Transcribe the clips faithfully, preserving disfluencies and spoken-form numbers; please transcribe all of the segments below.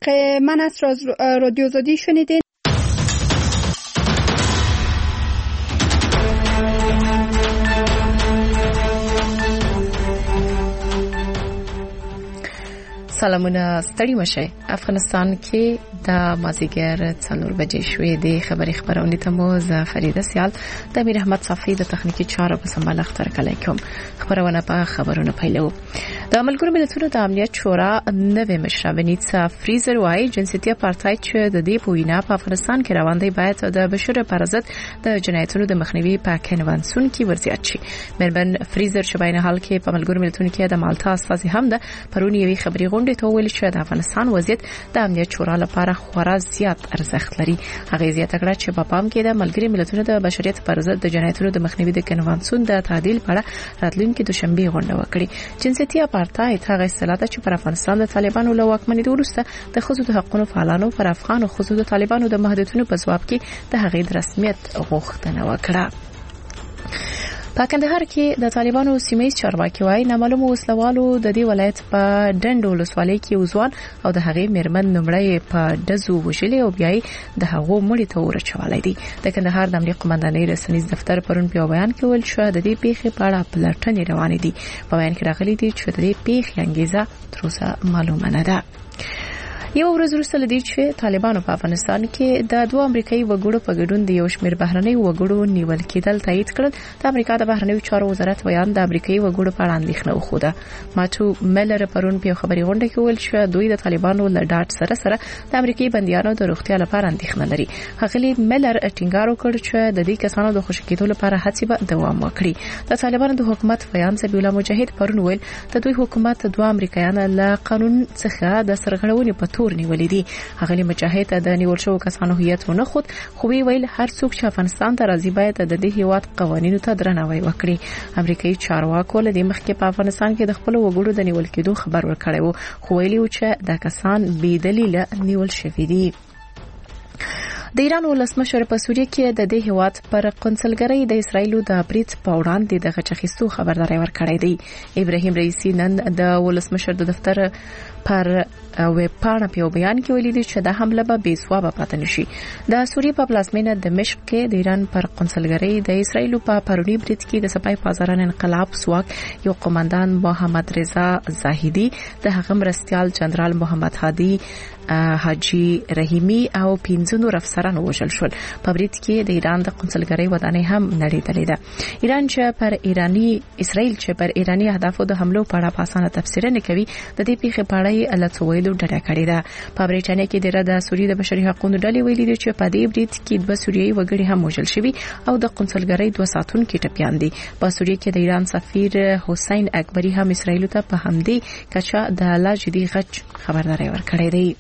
من از رادیو آزادی شنیدین. سلامونه، ستړي مشه. افغانستان کې د مازیګر څلور بجې شوې د خبري خبرونه ته مو ز فریده سیال د امیر احمد صافی د تخنیکی چارو په سمبال اختر کله کوم خبرونه په خبرونه پیلو. د ملګرو ملتونو د امنیت شورا نوې مشره ونیتسا فریزر وايي جنسیتي اپارټایډ چې د دې پوینا په افغانستان کې روان دی باید د بشر پر ضد د جنایتونو د مخنیوي په کنوانسیون کې ورزیات شي. مربن فریزر چې بین حال کې په ملګرو ملتونو کې د مالټا استازي هم ده پرونی یوې خبري غونډې ته ویل چې د افغانستان وضعیت د امنیت شورا لپاره خورا زیات ارزښت لري. هغه زیاته کړه چې په پام کې د ملګرو ملتونو د بشریت پر ضد د جنایتونو د مخنیوي د کنوانسیون د تعدیل په اړه راتلونکي دوشنبه غونډه وکړي. جنسیتي اپارټایډ هغه اصطلاح ده چې پر افغانستان د طالبانو له واکمنۍ وروسته د ښځو د حقوقو فعالانو پر افغان ښځو د طالبانو د محدودیتونو په ځواب کې د هغې د رسمیت غوښتنه وکړه. په کندهار کې د طالبانو سیمایي چارواکي وايي نامعلومو وسلوالو د دې ولایت په ډنډ ولسوالۍ کې وزوان او د هغې میرمن نمړی په دزو وشلې او بیا د هغو مړی ته ورچولای دي. د کندهار د امنیت قومندانۍ رسنیز دفتر پرون په بیان کې ویل شو د دې پیښې په اړه پلټنې روانې دي. په بیان کې راغلي دي چې د دې پیښې انګیزه تر اوسه معلومه نه ده. یو ورځ وروسته لدی چې طالبانو په افغانستان کې د دوه امریکایي وګړو په ګډون د یو شمېر بهرنۍ وګړو نیول کېدل تایید کړل. د امریکا د بهرنیو چارو وزارت بیان د امریکایي وګړو په اړه اندېښنه وښوده. ماټو ملر پرون په خبري غونډه کې ویل چې دوی د طالبانو له ډاټ سره سره د امریکایي بنديانو د روغتیا لپاره اندېښنه لري. هغلی ملر ټینګار وکړ چې د دې کسانو د خوشی کېدو لپاره هڅې به دوام وکړي. د طالبانو د حکومت بیان ذبیح الله مجاهد پرون ویل د دوی حکومت دوه امریکایان له قانون څخه د سرغړونې په تور نیولې دي. هغلی مجاهد د نیول شو کسانو هویت ونه خود خو ویل هر څوک چې افغانستان ته راځي باید د دې هیواد قوانینو ته درناوی وکړي. امریکایي چارواکو له دې مخکې په افغانستان کې د خپل وګړو د نیول کېدو خبر ورکړی و خو ویلي و چې دا کسان بې دلیله نیول شوي دي. د ایران ولسمشر په سوریه کې د دې هیواد پر قونسلګرۍ د اسرایلو د بریټ په وړاندې د غچخیستو خبرداري ورکړې دی. ابراهیم رئیسی نن د ولسمشر د دفتر پر ویب پاڼه په بیان کې ویلي چې د حمله به بې ثوابه پاتې نشي. د سوریه په پلازمینه دمشق کې د ایران پر قونسلګرۍ د اسرایلو په پرونی بریټ کې د سپای پازاران انقلاب سواک یو قومندان محمد رضا زاهدی د هغه مرستيال جنرال محمد هادي حاجی رحیمی او پنځه نور افسران وژل شول. په بریټ کې د ایران د قونسلګرۍ ودانۍ هم نړیدلې ده. ایران چې پر ایرانی اسرائیل چې پر ایرانی اهدافو د حملو په اړه پاسانه تفسیر نه کوي د دې پیښې په اړه الڅویلو ډډه کړې ده. په بریټانیا کې د سوریې د بشري حقوقو ډلې ویلي دي چې په دې بریټ کې دوه سوریایي وګړي هم وژل شوي او د قونسلګرۍ دوه ساتونکي ټپيان دي. په سوریې کې د ایران سفیر حسین اکبری هم اسرائیل ته په همدې کچا د لا جدي غچ خبرداري ورکړې ده.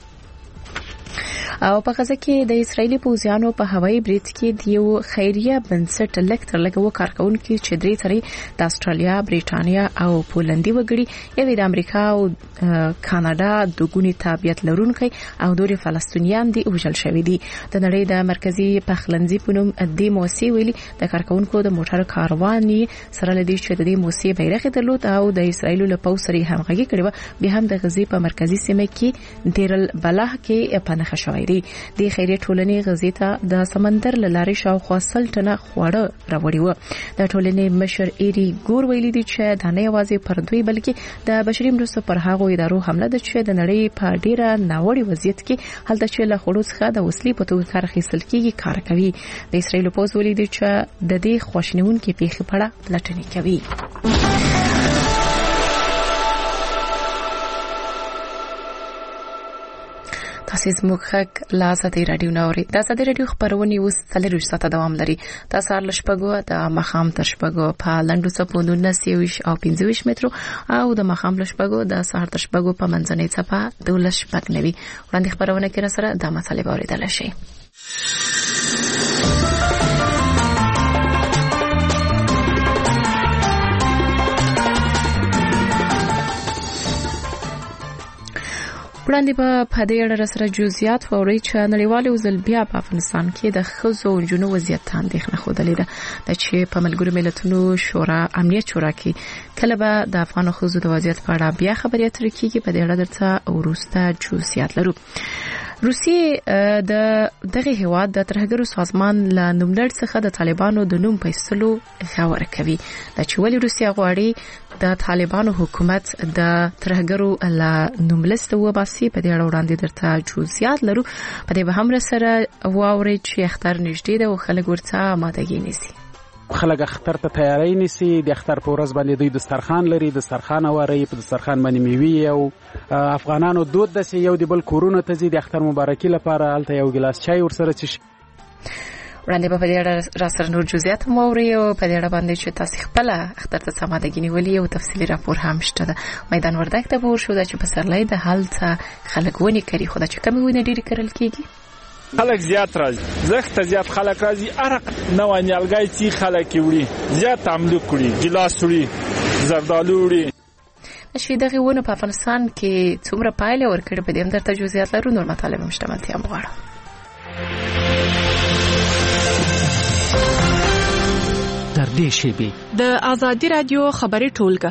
او په غزه کې د اسرایلی پوځیانو په هوایي بریټ کې د یو خیریه بنسټ لکټر لګو کارکونکو چې درې ترې د استرالیا، بریټانیا او پولندي وګړي یوې د امریکا او کاناډا د ګونی تابعیت لرونکي او دوري فلسطینیان دي وژل شوی دي. د نړۍ د مرکزی پخلنځي په نوم د موسی ویلي د کارکونکو د موټر کارواني سره لدی چې د دې موسی بیرغ درلود او د اسرایلو له پوځ سره همغږي کړي و. به هم د غزې په مرکزی سیمه کې دیرل بلح کې پنځه شوی دی. د خیریه ټولنې غزې ته د سمندر لارې شاوخوا سل ټنه خواړه راوړي و. د ټولنې مشر ایری ګور ویلي دی چې دا نه یوازې پر دوی بلکې د بشري مرستو پر هغو ادارو حمله ده چې د نړۍ په ډیره ناوړي وضعیت کې هلته چې له خړو څخه د وسلې په توګه کار اخیستل کیږي کار کوي. د اسرایل پوز ویلي دی چې د دې خواشینونکو پیښې په اړه پلټنې کوي. تاسو زموږ خک لا ساتي رادیو نوري دا ساده رادیو خبرونه اوس څلور ساعته دوام لري. تاسو هر لشپګو د مخام تر شپګو په لندو سپوندو نسیوش او پنځوش مترو او د مخام لشپګو د سهار تر شپګو په منځنۍ صفه دولس شپګ نوي وړاندې خبرونه کې را سره د مسالې باورېدل شي. وړاندې په پدې اړه سره جزئیات ووري چې نړیوال وزل بیا په افغانستان کې د ښځو او نجونو وضعیت اندېښنه خوده ده چې په ملګرو ملتونو شورا امنیت شورا کې کله به د افغان ښځو د وضعیت په اړه بیا خبرې اترې کیږي. په دې اړه درته ورسته جزئیات لرو. روسیې د دغه هیواد د ترهګرو سازمان له نوملړ څخه د طالبانو د نوم پیسلو غوړه کوي. د چولې روسیا غواړي د طالبانو حکومت د ترهګرو له نوملست وباسي. په دې اړه وړاندې درته جزئیات لرو. په دې به هم سره واوري چې اختر نږدې ده او خلک ورته آمادګي نیسي. خلک اختر ته تیاری نیسي. د اختر په ورځ باندې دوی دسترخوان لري، دسترخوان واري، په دسترخوان باندې میوې او افغانانو دود د یو د بل کورونو ته ځي د اختر مبارکي لپاره، هلته یو ګلاس چای ورسره چشي. وړاندې په دې اړه را سره نور جزئیات موري او په دې اړه باندې چې تاسو خپل اختر ته سمادګي نیولې او تفصیلی راپور هم شته ده. میدان وردګ ته ور شو چې په سرلای د حالت خلک ونی کوي خو دا چې کمی ونه ډیری کړل کیږي. خلک زیات راځي، زخت زیات خلک راځي، ارق نو نیالګای تی خلک وړي، زیات عملو کړي، ګلاس وړي، زردالو وړي. شي دغه ونه په افغانستان کې څومره پایله ورکړي په دې هم درته جزئیات لرو. نور مطالب هم شتمنتیا مغواړم. تر دې شی د آزادی رادیو خبري ټولګه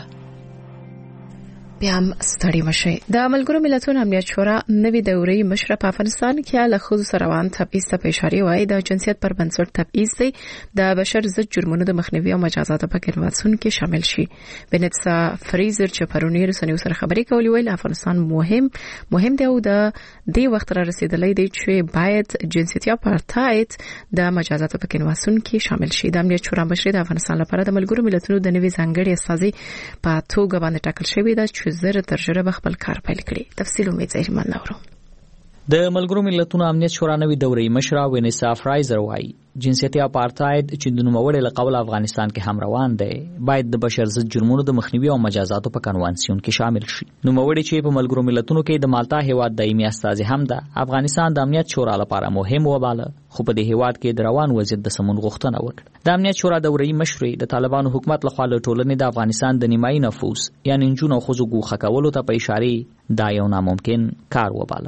بیا هم ستړي مشي. د ملګرو ملتونو امنیت شورا نوې دورې مشره په افغانستان کې له ښځو سره روان تبعیض ته اشاره وایي. د جنسیت پر بنسټ تبعیض دی د بشر ضد جرمونو د مخنیوي او مجازاتو په کنوانسیون کې شامل شي. بنتسا فریزر چې پرونی رسنیو سره خبرې کولې ویل افغانستان مهم مهم دی او د دې وخت را رسیدلې دی چې باید جنسیت اپارتاید د مجازاتو په کنوانسیون کې شامل شي. د امنیت شورا مشر د افغانستان لپاره د ملګرو ملتونو د نوې ځانګړي استازي په توګه باندې ټاکل شوی دی چې زر تر ژره خپل کار پیل کړي. تفصیل امید زهرمان نورو. د ملګرو ملتونو امنیت شورا نوې دورې مشره وینیسا فرایزر وایي جنسیتي اپارتاید چې د نوموړي له قبل افغانستان کې هم روان دی باید د بشر ضد جرمونو د مخنیوي او مجازاتو په کنوانسیون کې شامل شي. نوموړي چې په ملګرو ملتونو کې د مالټا هیواد دایمي استازي هم ده افغانستان د امنیت شورا لپاره مهم وباله خو په دې هیواد کې د روان وضعیت د سمون غوښتنه وکړه. د امنیت شورا دورې مشري د طالبانو حکومت لخوا له ټولنې د افغانستان د نیمایي نفوس یعنی نجونو او ښځو ګوښه کولو ته په اشاره دا یو ناممکن کار وباله.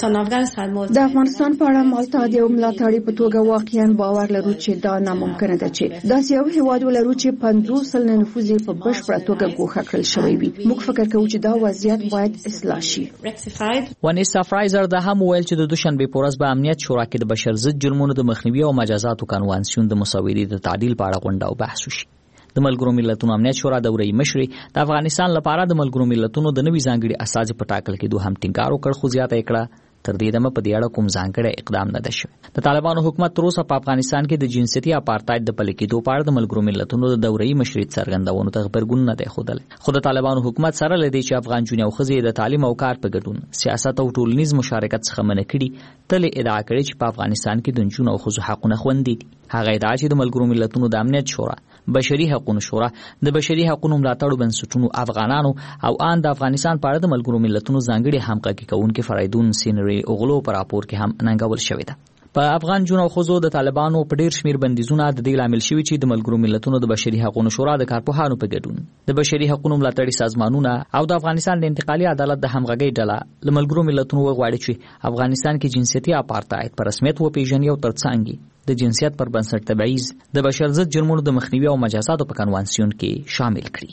د افغانستان په اړه مالټا د ملاتړي په توګه واقعا باور لرو چې دا ناممکن ده چې داسې یو هیواد ولرو چې پنځوس سلنه نفوس په بشپړه توګه ګوښه کړل شوی وي. موږ فکر کوو چې دا وضعیت باید اصلاح شي. وانیسا فرایزر د هم ویل چې د دوشنبه په ورځ په امنیت شورا کې د بشر ضد جرمونو د مخنیوي او مجازاتو کنوانسیون د مساوي د تعدیل په اړه غونډه او بحث وشي. د ملګرو ملتونو امنیت شورا دورې مشري د افغانستان لپاره د ملګرو ملتونو د نوي ځانګړي استازي په ټاکل کې دوه هم ټینګار وکړ خو زیاته کړه تر دې دمه په دې اړه کوم ځانګړی اقدام نه ده شوی. د طالبانو حکومت تر اوسه په افغانستان کې د جنسیتي اپارتاید د پلي کېدو په اړه د ملګرو ملتونو د دورې مشري څرګندونو ته غبرګون نه دی ښودلی. خو د طالبانو حکومت سره له دې چې افغان جونې او ښځې د تعلیم او کار په ګډون سیاست او ټولنیز مشارکت څخه منع کړي تل ادعا کړې چې په افغانستان کې د نجونو او ښځو حقونه خوندي دي. هغه ادعا چې د ملګرو ملتونو د امنیت شورا بشري حقوقو شورا د بشري حقوقو ملاتړو بنسټونو افغانانو او ان د افغانستان په اړه د ملګرو ملتونو ځانګړي همغږي کوونکي فرایدون سینری اوغلو پر راپور کې هم ننګول شوې ده. په افغان جون او خزو د طالبانو په ډیر شمیر بندیزونه د دې لامل شوی چې د ملګرو ملتونو د بشري حقوقو شورا د کارپوهانو په ګډون د بشري حقوقو ملاتړي سازمانونه او د افغانستان د انتقالي عدالت د همغږي ډله د ملګرو ملتونو وغواړي چې افغانستان کې جنسیتي اپارتاید پر رسمیت وپیژني او ترڅنګ د جنسیت پر بنسټ تبعیض د بشر ضد جرمونو د مخنیوي او مجازاتو په کنوانسیون کې شامل کړي.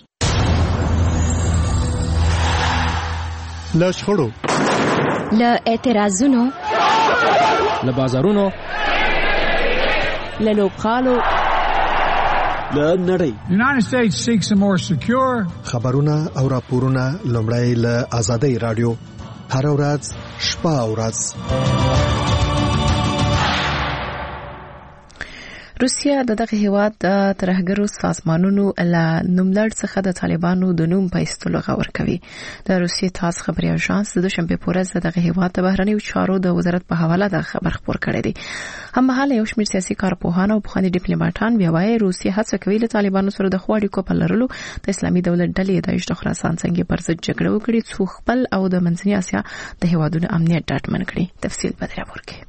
له شخړو، له اعتراضونو، له بازارونو، له لوبغالو، له نړۍ United States seeks a more secure خبرونه او راپورونه لومړی له آزادۍ رادیو هر ورځ شپه او ورځ. روسیا د دغه هیواد د ترهګرو سازمانونو له نوملړ څخه د طالبانو د نوم په ایستلو غور کوي. د روسیې تاس خبري اژانس د دوشنبه په ورځ دغه هیواد د بهرنیو چارو د وزارت په حواله د خبر خبر کړی دی. هممهاله یو شمېر سیاسي کارپوهان او پخواني ډیپلوماټان بیا وايي روسیه هڅه کوي له طالبانو سره د خوړې کو په لرلو د اسلامي دولت ډلې د اشتراک خراسان څنګه پر ضد جګړه وکړي څو خپل او د منځنۍ اسیا د هیوادونو امنیت ډاډمن کړي. تفصیل په دې راپور کې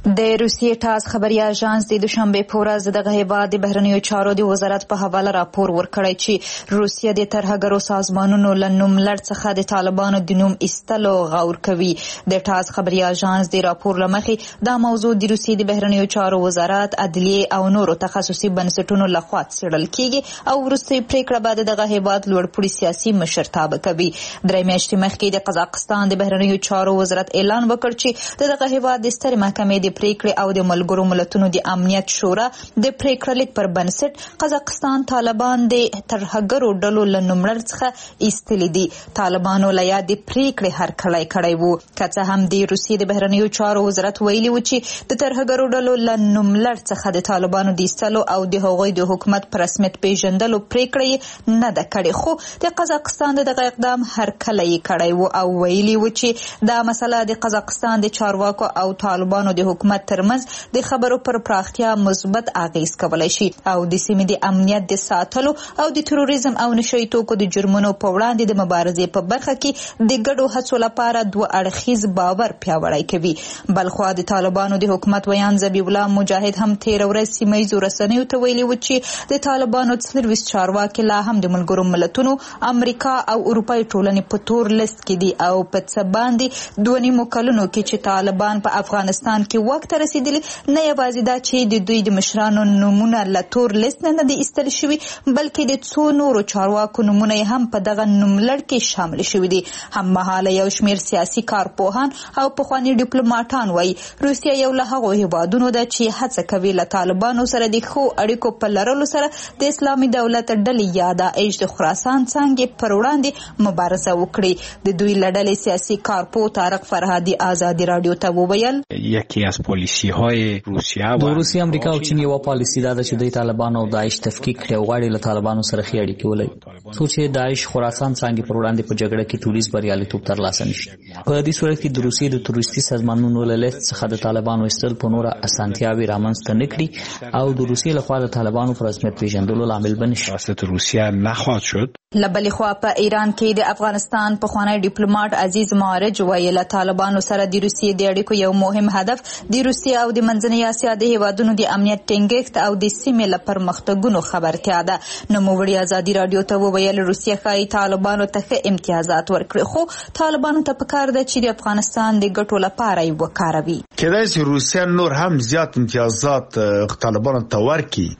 د روسیې ټاس خبري اژانس د دوشنبه په ورځ دغه هیواد د بهرنیو چارو د وزارت په حواله راپور ورکړی چې روسیه د ترهګرو سازمانونو له نوملړ څخه د طالبانو د نوم ایستلو غور کوي. د ټاس خبري اژانس د راپور لمخې دا موضوع د روسیې د بهرنیو چارو وزارت، عدلیه او نورو تخصصي بنسټونو لخوا څېړل کیږي او وروستۍ پریکړه به د دغه هیواد لوړپوړي سیاسي مشرتابه کوي. درې میاشتې مخکې د قزاقستان د بهرنیو چارو وزارت اعلان وکړ چې د دغه هیواد د سترې محکمې د پریکړې او د ملګرو ملتونو د امنیت شورا د پریکړې لیک پر بنسټ قزاقستان طالبان د ترهګرو ډلو له نوملړ څخه ایستلي دي. طالبانو له یادې پریکړې هرکلی کړی و، که څه هم د روسیې د بهرنیو چارو وزارت ویلي و چې د ترهګرو ډلو له نوملړ څخه د طالبانو د ایستلو او د هغوی د حکومت په رسمیت پیژندلو پریکړه نه ده کړې، خو د قزاقستان دغه اقدام هرکلی کړی و او ویلي و چې دا مسله د قزاقستان د چارواکو او طالبانو د حکومت ترمنځ د خبرو پر پراختیا مثبت اغیز کولی شي او د سیمې د امنیت د ساتلو او د تروریزم او نشهیي توکو د جرمونو په وړاندې د مبارزې په برخه کې د ګډو هڅو لپاره دوه اړخیز باور پیاوړی کوي. بلخوا د طالبانو د حکومت ویان ذبیح الله مجاهد هم تېره ورځ سیمهییزو رسنیو ته ویلي و چې د طالبانو څلرویشت چارواکي لا هم د ملګرو ملتونو، امریکا او اروپایي ټولنې په تور لیست کې دي او په څه باندې دوه نیمو کلونو کې چې طالبان په افغانستان کې واک ته رسیدلي، نه یوازې دا چې د دوی د مشرانو نومونه له تور لیست نه دي ایستل شوي، بلکې د څو نورو چارواکو نومونه هم په دغه نوملړ کې شامل شوي دي. هممهاله یو شمېر سیاسي کارپوهان او پخواني ډیپلوماټان وایي روسیه یو له هغو هیوادونو ده چې هڅه کوي له طالبانو سره د ښو اړیکو په لرلو سره د اسلامي دولت ډلې یا داعش د خراسان څانګې پر وړاندې مبارزه وکړي. د دوی له ډلې سیاسي کارپوه طارق فرهادي آزادي راډیو ته وویل یکی از پالیسی های روسیه د روسیې، امریکا او چین یو پالیسی دا ده چې د طالبان او داعش تفکیک کړي او غواړي له طالبانو سره ښې اړیکې ولري څو چې داعش خراسان څانګې پر وړاندې په جګړه کې ټولیز بریالیتوب ترلاسه نشي. په دې صورت کې د روسیې د تروریستي سازمانونو له لیست څخه د طالبانو ایستل په نوره اسانتیاوې رامنځته نه کړي او د روسیې لخوا د طالبانو په رسمیت پیژندلو لامل به نشي. روسیه نخواهد شد. له بلې خوا په ایران کې د افغانستان پخوانی ډیپلوماټ عزیز معارج وایي له طالبانو سره د روسیې د اړیکو یو مهم هدف د روسیې او د منځنۍ اسیا د هیوادونو د امنیت ټینګښت او د سیمې له پرمختګونو خبرتیا ده. نوموړي ازادي راډیو ته وویل روسیه ښایي طالبانو ته ښه امتیازات ورکړي، خو طالبانو ته پکار ده چې د افغانستان د ګټو لپاره یې وکاروي. کېدای شي روسیه نور هم زیات امتیازات طالبانو ته ورکړي،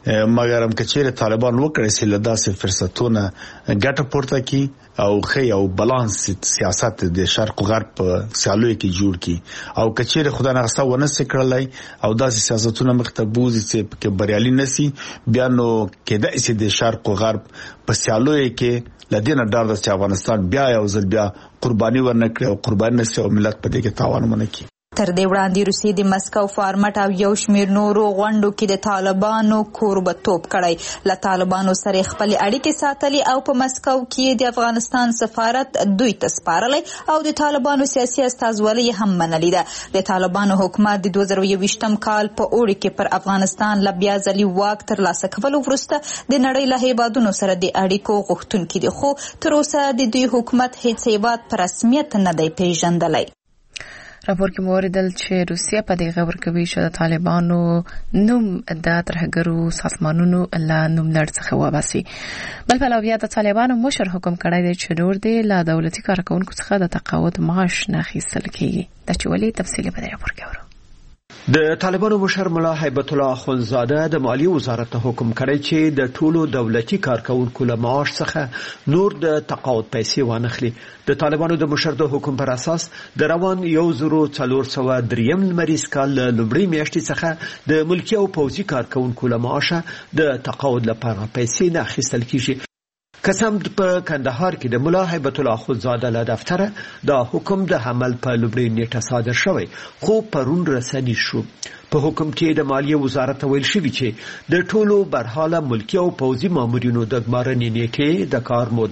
مګر هم که چیرې طالبان وکړي چې له داسې فرصتونه ګټه پورته کړي او ښه او بالانس سیاست د شرق او غرب په سیالیو کې جوړ کړي او که چیرې خدای ناخواسته ونه سي کړلی او داسې سیاستونه مخ ته بوځي چې پکې بریالي نشي، بیا نو کېدای شي د شرق او غرب په سیالیو کې له دې نه ډار ده چې افغانستان بیا یو ځل بیا قرباني ورنکړي او قرباني نشي او ملت په دې کې تاوان ونه کړي. تر دې وړاندې روسیې د مسکو فارمټ او یو شمېر نورو غونډو کې د طالبانو کوربتوب کړی. له طالبانو سره خپل اړیکې ساتلي او په مسکو کې د افغانستان سفارت دوی ته سپارلی او د طالبانو سیاسي استازولي هم منلې ده. د طالبانو حکومت د دوه زره یوویشتم کال په اوړي کې پر افغانستان له بیا ځلي واک ترلاسه کولو وروسته د نړۍ له هیوادونو سره د اړیکو غوښتونکي دي، خو تر اوسه د دوی حکومت هیڅ هیواد په رسمیت نه دی پیژندلی. راپور کې موریدل چې روسیه په دې غور کوي چې د طالبانو نوم د ترهګرو سازمانونو له نوملړ څخه وباسي. بل پلویان د طالبانو مشر حکم کړی دی چې نور دی له دولتي کارکونکو څخه د تقاعد معاش نه اخیستل کیږي. د چولې تفصیلی په دې راپور کې اورو. د طالبانو مشر ملا هیبت الله اخوندزاده د مالیې وزارت ته حکم کړی چې د ټولو دولتي کارکونکو له معاش څخه نور د تقاعد پیسې وانخلي. د طالبانو د مشر د حکم پر اساس د روان یو زرو څلور سوه دریم لمریز کال له لومړۍ میاشتې څخه د ملکي او پوځي کارکونکو له معاشه د تقاعد لپاره پیسې نه اخیستل کیږي. قسم په کندهار کې د ملا هیبت الله اخوندزاده له دفتره دا حکم د عمل په لومړۍ نیټه صادر شوی، خو پرون رسنی شو. په حکم کې د مالیې وزارت ویل شوی چې د ټولو برحاله ملکي او پوځي مامورینو د ګمارنې نیټې، د کار موده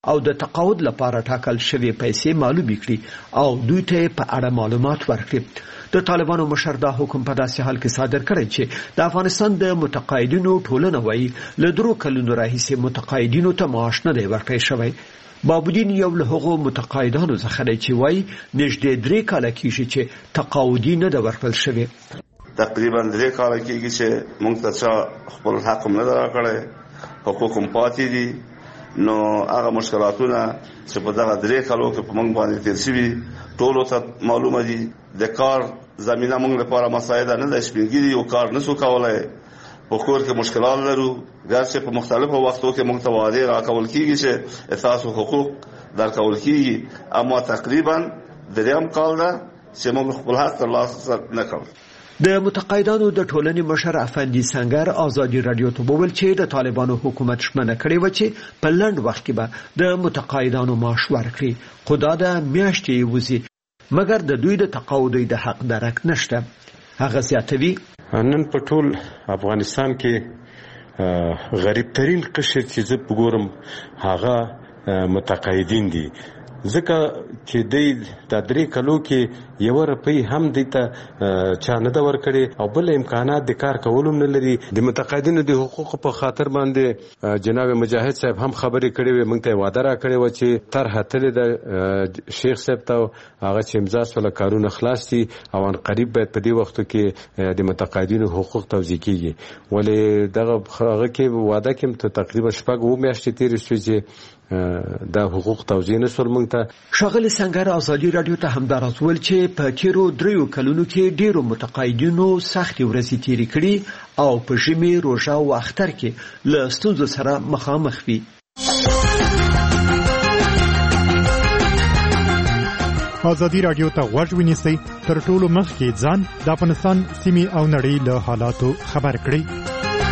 او د تقاعد لپاره ټاکل شوی پیسې معلومې کړي او دوی ته په اړه معلومات ورکړي. د طالبانو مشر دا حکم په داسې حال کې صادر کړی چې د افغانستان د متقاعدینو ټولنه وایي له درو کلونو راهیسې متقاعدینو ته معاش نه دی ورکړی شوی. بابودین یو له هغو متقاعدانو څخه دی چې وایي نږدې درې کاله کېږي چې تقاعدي نه ده ورکړل شوی. تقریبا درې کاله کېږي چې موږ ته خپل حق هم نه دی راکړی، حقوق هم پاتې دي. نو هغه مشکلاتونه چې په دغه درې کالو کې په موږ باندې تیر شوي ټولو ته معلومه دي. د کار زمینه موږ لپاره مساعده نه ده، سپینګیري یو کار نشو کولای، په کور کې مشکلات لرو، ګرچې په مختلفو وختو کې موږ ته وعدې راکول کېږي چې تاسو حقوق درکول کېږي، اما تقریبا دریم کال ده چې موږ خپل حق ترلاسه نه کړو. د متقاعدانو د ټولنې مشر افندي سنگر ازادي رادیو ته وویل چې د طالبانو حکومت شمنه کړې و چې په لنډ وخت کې به د متقاعدانو معاش ورکړي، خو دا د میاشتې وځي مګر د دوی د تقاعد د حق درک نشته. هغه زیاتوي نن په ټول افغانستان کې غریب ترین قشر چې زه وګورم هغه متقاعدین دي، ځکه چې د درې کلو کې یو روپۍ هم د ته چا نه ده ورکړې او بل امکانات د کار کولو نه لري. د متقاعدینو د حقوقو په خاطر باندې جناب مجاهد صاحب هم خبرې کړې وې، موږ ته وعده راکړې وه چې طرحه تللې ده شیخ صاحب ته هغه چې امضا سوله کارونه خلاص دي او ان قریب باید په دې وختو کې د متقاعدینو حقوق توزیع کیږي. ولې دغه هغه کې وعده کې تقریبا شپږ اووه میاشتې تېرې شوې چې دا حقوق توزیع نه شول. موږ ته ښاغلي سنگر ازادي رادیو ته همداراز ویل چې په تیرو دریو کلونو کې ډیرو متقاعدینو سختې ورځې تېرې کړي او په ژمي، روژه او اختر کې له ستونزو سره مخامخ وي. ازادي رادیو ته غوږ ونیسئ، تر ټولو مخکې ځان د افغانستان سیمې او نړۍ له حالاتو خبر کړئ.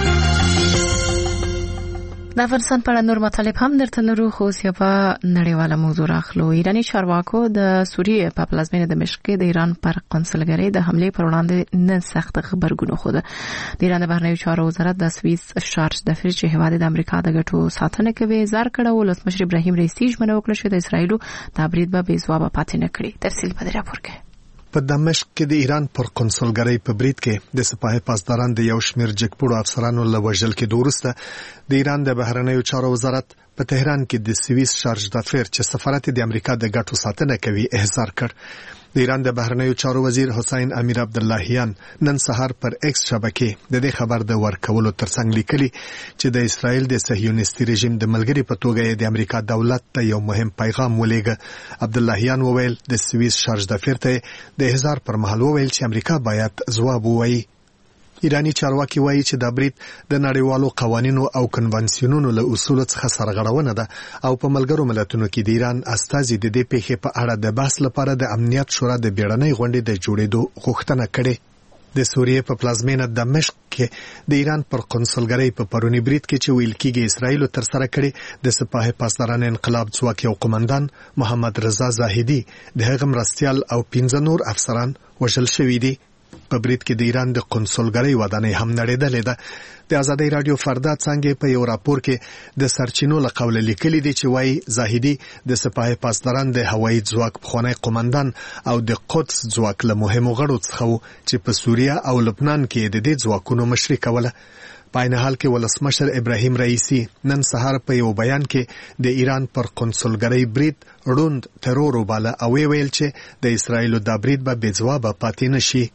د افغانستان په اړه نور مطالب هم درته لرو، خو اوس یوه نړیواله موضوع راخلو. ایراني چارواکو د سوریې په پلازمینه دمشق کې د ایران پر قونسلګرۍ د حملې پر وړاندې نن سخت غبرګون وښود. د ایران د بهرنیو چارو وزارت د سویس شارج دفتر چې هیواد د امریکا د ګټو ساتنه کوي زار کړه، ولسمشر ابراهیم رئیسی ژمنه وکړه چې د اسرایلو د برید به بې ځوابه پاتې نه کړي. تفصیل په دې راپور کې. په دمشق کې د ایران پر قونسلګرۍ په برید کې د سپاه پاسداران د یو شمېر جګپوړو افسرانو له وژل کېدو وروسته د ایران د بهرنیو چارو وزارت په تهران کې د سویس شارج دافیر چې سفارت د امریکا د ګټو ساتنه کوي احضار کړ. د ایران د بهرنیو چارو وزیر حسین امیر عبداللهیان نن سهار پر ایکس شبکې د دې خبر د ورکولو ترڅنګ لیکلي چې د اسرائیل د صهیونیستي رژیم د ملګری په توګه د امریکا دولت ته یو مهم پیغام ولېږه. عبداللهیان وویل د سویس شارج دافیر ته د احضار پر مهال وویل چې امریکا باید ځواب ووایي. ایرانی چارواکي وایي چې دا برید د نړیوالو قوانینو او کنوانسیونونو له اصولو څخه سرغړونه ده او په ملګرو ملتونو کې د ایران استازي د دې پیښې په اړه د بحث لپاره د امنیت شورا د بیړنۍ غونډې د جوړېدو غوښتنه کړې. د سوریې په پلازمینه دمشق کې د ایران پر قونسلګرۍ په پرونی برید کې چې ویل کېږي اسرائیل تر سره کړي، د سپاه پاسداران انقلاب ځواک یو قومندان محمد رضا زاهدي د هغه مرستیال او پنځه نور افسران وژل شوي دي. په برید کې د ایران د قونسلګرۍ ودانۍ هم نړېدلې ده. د ازادۍ رادیو فردا څنګه په یو راپور کې د سرچینو له قوله لیکلي دي چې وايي زاهدي د سپاه پاسداران د هوایي ځواک پخوانی قومندان او د قدس ځواک له مهمو غړو څخه چې په سوریه او لبنان کې د دې ځواکونو مشري کوله. په عین حال کې ولسمشر ابراهیم رئیسی نن سهار په یو بیان کې د ایران پر قونسلګرۍ برید روند ترور وباله او ویل چې د اسرایل د برید به بې ځوابه پاتې نشي.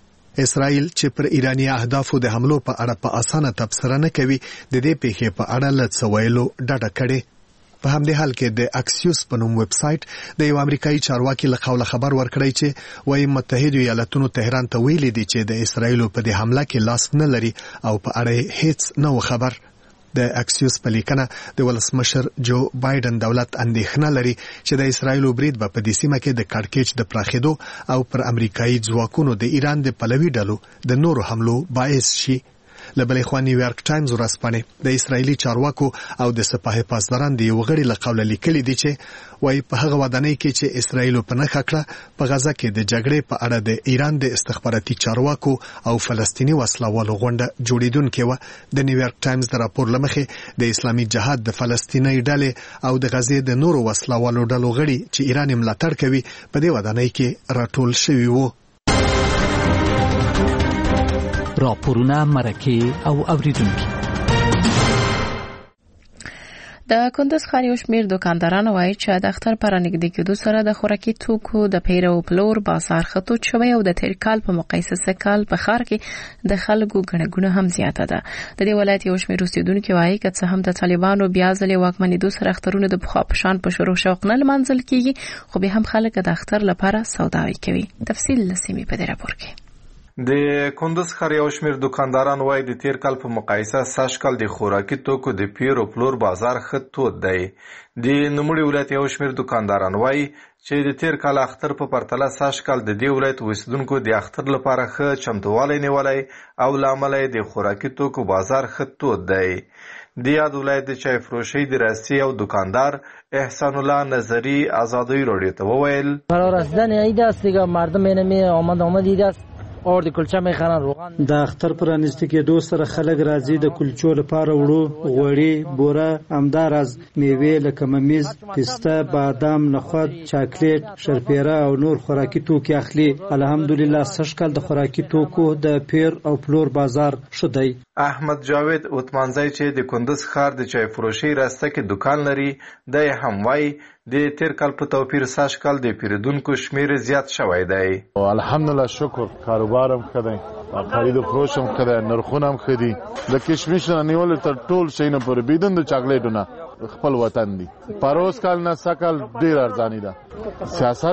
اسرائیل چې پر ایرانی اهدافو د حملو په اړه په اسانه تبصره نه کوي، د دې پیښې په اړه له څه ویلو ډډه کړې. په همدې حال کې د اکسیوس په نوم ویب سایټ د یو امریکایي چارواکي له قوله خبر ورکړی چې وايي متحده ایالاتونو تهران ته ویلي دي چې د اسرائیل په دې حمله کې لاس نه لري او په اړه هیڅ نه خبر. د اکسیوس په لیکنه د ولسمشر جو بایدن دولت اندېښنه لري چې د اسرائیل برید په دې سیمه کې د کړکېچ د پراخېدو او پر امریکایي ځواکونو د ایران د پلوي ډلو د نورو حملو باعث شي. لبلې خوا نیویارک ټایمز ورځپاڼه د اسرایلی چارواکو او د سپاه پاسداران د یو غړي له قوله لیکلي دي چې وایي په هغه ودانۍ کې چې اسرایل په نخښه کړه په غزا کې د جګړې په اړه د ایران د استخباراتي چارواکو او فلسطینی وسلوالو غونډه جوړیدونکې و. د نیویارک ټایمز د راپور لمخې د اسلامي جهاد د فلسطیني ډلې او د غزې د نورو وسلوالو ډلو غړي چې ایران ملاتړ کوي په دې ودانۍ کې راټول شوي وو. راپورونه مرکه او اوریدونکو. د کندز ښار یو شمېر دکانداران وایي چې د اختر پر نږدې کېدو سره د خوراکي توکو د پیرو پلور بازار خطوط شوی او د تیر کال په مقایسه سره کال په ښار کې د خلکو ګڼه هم زیاته ده. د دې ولایت یو شمېر اوسیدونکو وایي که څه هم د طالبانو بیا ځلې واکمنېدو سره اخترونه د پخوا په شان په شروع شوق نه لمانځل کیږي، خو به هم خلک د اختر لپاره سوداوي کوي. تفصیل لسیمې په دې راپور کې. د کندز ښار یو شمېر دکانداران وایي د تیر کال په مقایسه سږ کال د خوراکي توکو د پیر او پلور بازار ښه تود دی. د نوموړي ولایت یو شمېر دکانداران وایي چې د تیر کال اختر په پرتله سږ کال د دې ولایت اوسیدونکو د اختر لپاره ښه چمتووالی نیولی او له امله د خوراکي توکو بازار ښه تود دی. د یاد ولایت د چای فروشۍ د رئیس او دکاندار احسان الله نظری آزادی رادیو ته وویل قرار رسیدن عید است دیگه، مردم اینمی آمد آمد عید است اور د کلچه میخرن روغن. د اختر پر انځته کې دوه سره خلک راځي د کلچو لپاره وړو غوړي بوره همدارز میوه لکه ممیز، پسته، بادام، نخود، چاکلیټ، شرپیره او نور خوراکي توکي اخلي. الحمدلله سږ کال د خوراکي توکو د پیر او پلور بازار شدی. احمد جاوید اوتمانځي چې د کندز ښار د چای فروشۍ راسته کې دکان لري، د هم وای د تیر کال په توپیر سږ کال د پیرودونکو شمیر زیات شوی دی. الحمدلله شکر کاروبارم ښه دی، خرید و فروش هم ښه دی، نرخونه هم ښه دي. د کشمش نه نیول تر ټول شي نه پورې بيدن د چاکلیټونه خپل وطن دي. پروس کال نه سکل ډیر ارزانی ده. سیاست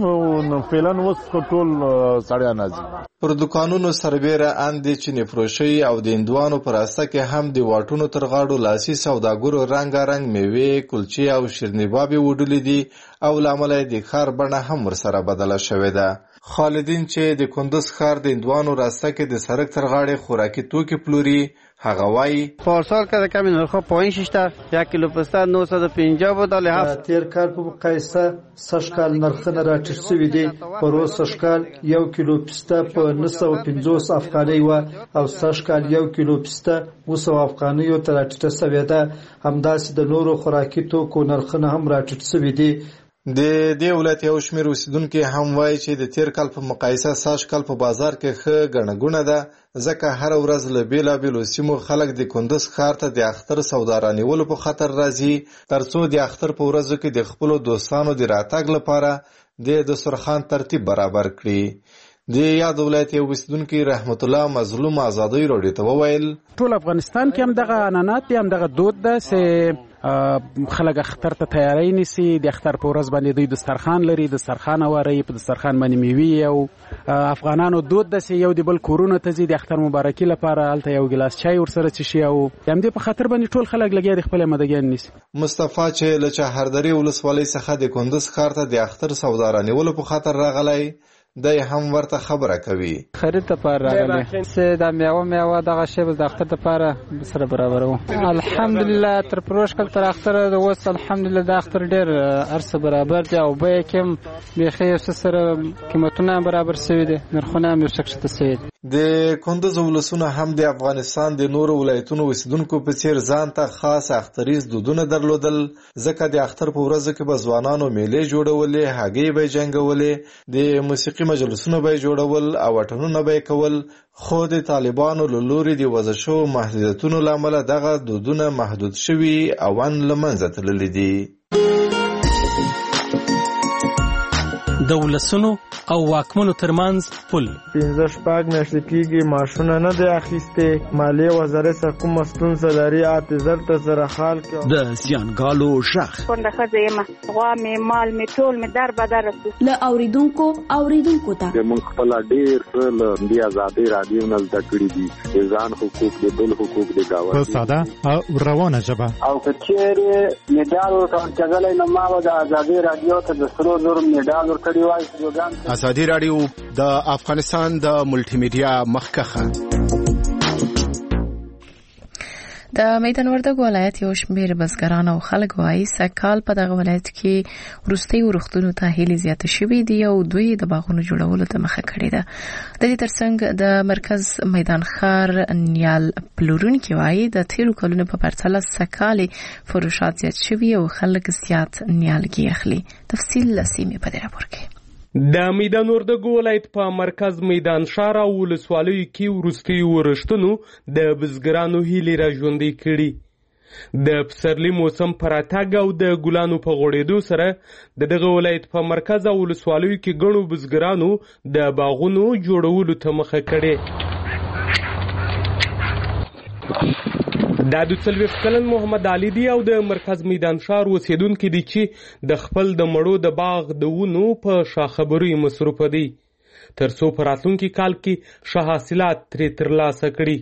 هم فعلا وس ټول سړیا نازي. پر دکانونو سربېره اندې چې نفروشي او د اندوانو پر اساس کې هم د واټونو تر غاړو لاسي سوداګرو رنگارنګ میوه، کلچې او شیرنیبابي وډلې دي او لامل د ښار بڼه هم ورسره بدله شوې ده. خالدین چې د کندز ښار د اندوانو راسته کې د سړک تر غاړې خوراکي توکي پلوري، هغه وایي پارسال که کمی نرخ پایین شیشته یک کیلو پسته نهصد و پنجاه بود. له هفت تیر کال په مقایسه سږ کال نرخونه راټیټ شوي دي. پروس سږ کال یو کیلو پسته په نه سوه پنځوس افغانۍ وه او سږ کال یو کیلو پسته اوه سوه افغانیو ته راټیټه شوې ده. همداسې د نورو خوراکي توکو نرخونه هم راټیټ شوي دي. د دې ولایت یو شمېر اوسیدونکي هم وایي چې د تیر کال په مقایسه سږ کال په بازار کې ښه ګڼه ګوڼه ده، ځکه هر ورځ له بېلابېلو سیمو خلک د کندز ښار ته د اختر سودا رانیولو په خاطر راځي، ترڅو د اختر په ورځو کې د خپلو دوستانو د راتګ لپاره د دسترخوان ترتیب برابر کړي. د یاد ولایت یو اوسیدونکي رحمت الله مظلوم آزادی رادیو ته وویل ټول افغانستان کې هم دغه عنعنات دي، هم دغه دود ده چې خلک اختر ته تیاری نیسي. د اختر په ورځ باندې دوی دسترخوان لري، دسترخوان واري په دسترخوان باندې میوې او افغانانو دود ده چې یو د بل کورونو ته ځي د اختر مبارکي لپاره، هلته یو ګلاس چای ورسره څښي او همدې په خاطر باندې ټول خلک لګیا دي خپل مدګیان نیسي. مصطفی چې له چهاردری ولسوالۍ څخه د کندز ښار ته د اختر سودا رانیولو په خاطر راغلی، دای هم ورته خبره کوي. خرید ته پر راغلی سه د میوه میوه دغه شی د اختر لپاره سره برابر وو. الحمدلله تر پروش کل تر اختر د وس الحمدلله د اختر ډیر ارسه برابر دی او به کوم بخي سره قیمتونه برابر شوی دي، نرخونه هم یو څه شوی دي. د کندز ولسونه هم د افغانستان د نورو ولایتونو اوسیدونکو په څیر ځان ته خاص اختریز دودونه درلودل، ځکه د اختر په ورځو کې به ځوانانو میلې جوړولې، هګۍ به جنګولې، د موسیقي مجلسونه به جوړول او اټنونه به کول. خو د طالبانو له لوري د وضع شوو محدودیتونو له امله دغه دودونه محدود شوي او ان له منځه تللي دي. د ولسونو او واکمنو ترمنځ پل پنځه شپږ میاشتې کېږي معاشونه نه دی اخیستې، مالیې وزارت څخه کومه ستونزه لري، اته زر ته زره خال د زیانګالو غږ کونډه ښځه یم، غوا مې مال مې ټول مې در بدر رسي له اوریدونکو اوریدونکو ته موږ خپل ډېر له دې آزادۍ رادیو نه زده کړي دي، د ځان حقوق د بل حقوق د گاونډي په ساده او روانه ژبه. او که چیرې میډال ورکول کېدلی نو ما به د آزادۍ رادیو ته د سرو زرو میډال ورکړی وای. ازادي رادیو د افغانستان د ملټي میډیا مخکخه د میدان وردګو ولایت یو شمېر بزګران او خلک وایي سږکال په دغه ولایت کې وروستیو روغتونو ته هیلې زیاتې شوې دي او دوی د باغونو جوړولو ته مخه کړې ده. د دې ترڅنګ د مرکز میدان ښار نیال پلورونکي وایي د تیرو کلونو په پرتله سږکال فروشات زیات شوي او خلک زیات نیالګي اخلي. تفصیل له سیمې په دې راپور کې. د میدان وردګو ولایت په مرکز میدان ښار او ولسوالیو کې وروستیو ورښتونو د بزګرانو هیلې را ژوندۍ کړي. د پسرلي موسم په راتګ او د ګلانو په غوړېدو سره د دغه ولایت په مرکز او ولسوالیو کې ګڼو بزګرانو د باغونو جوړولو ته مخه کړې. دا د څلوېښت کلن محمد علي دی او د مرکز میدان ښار اوسېدونکی دی چې د خپل د مړو د باغ د ونو په شاخبرۍ مصروفه دی تر څو په راتلونکي کال کې ښه حاصلات ترې ترلاسه کړي.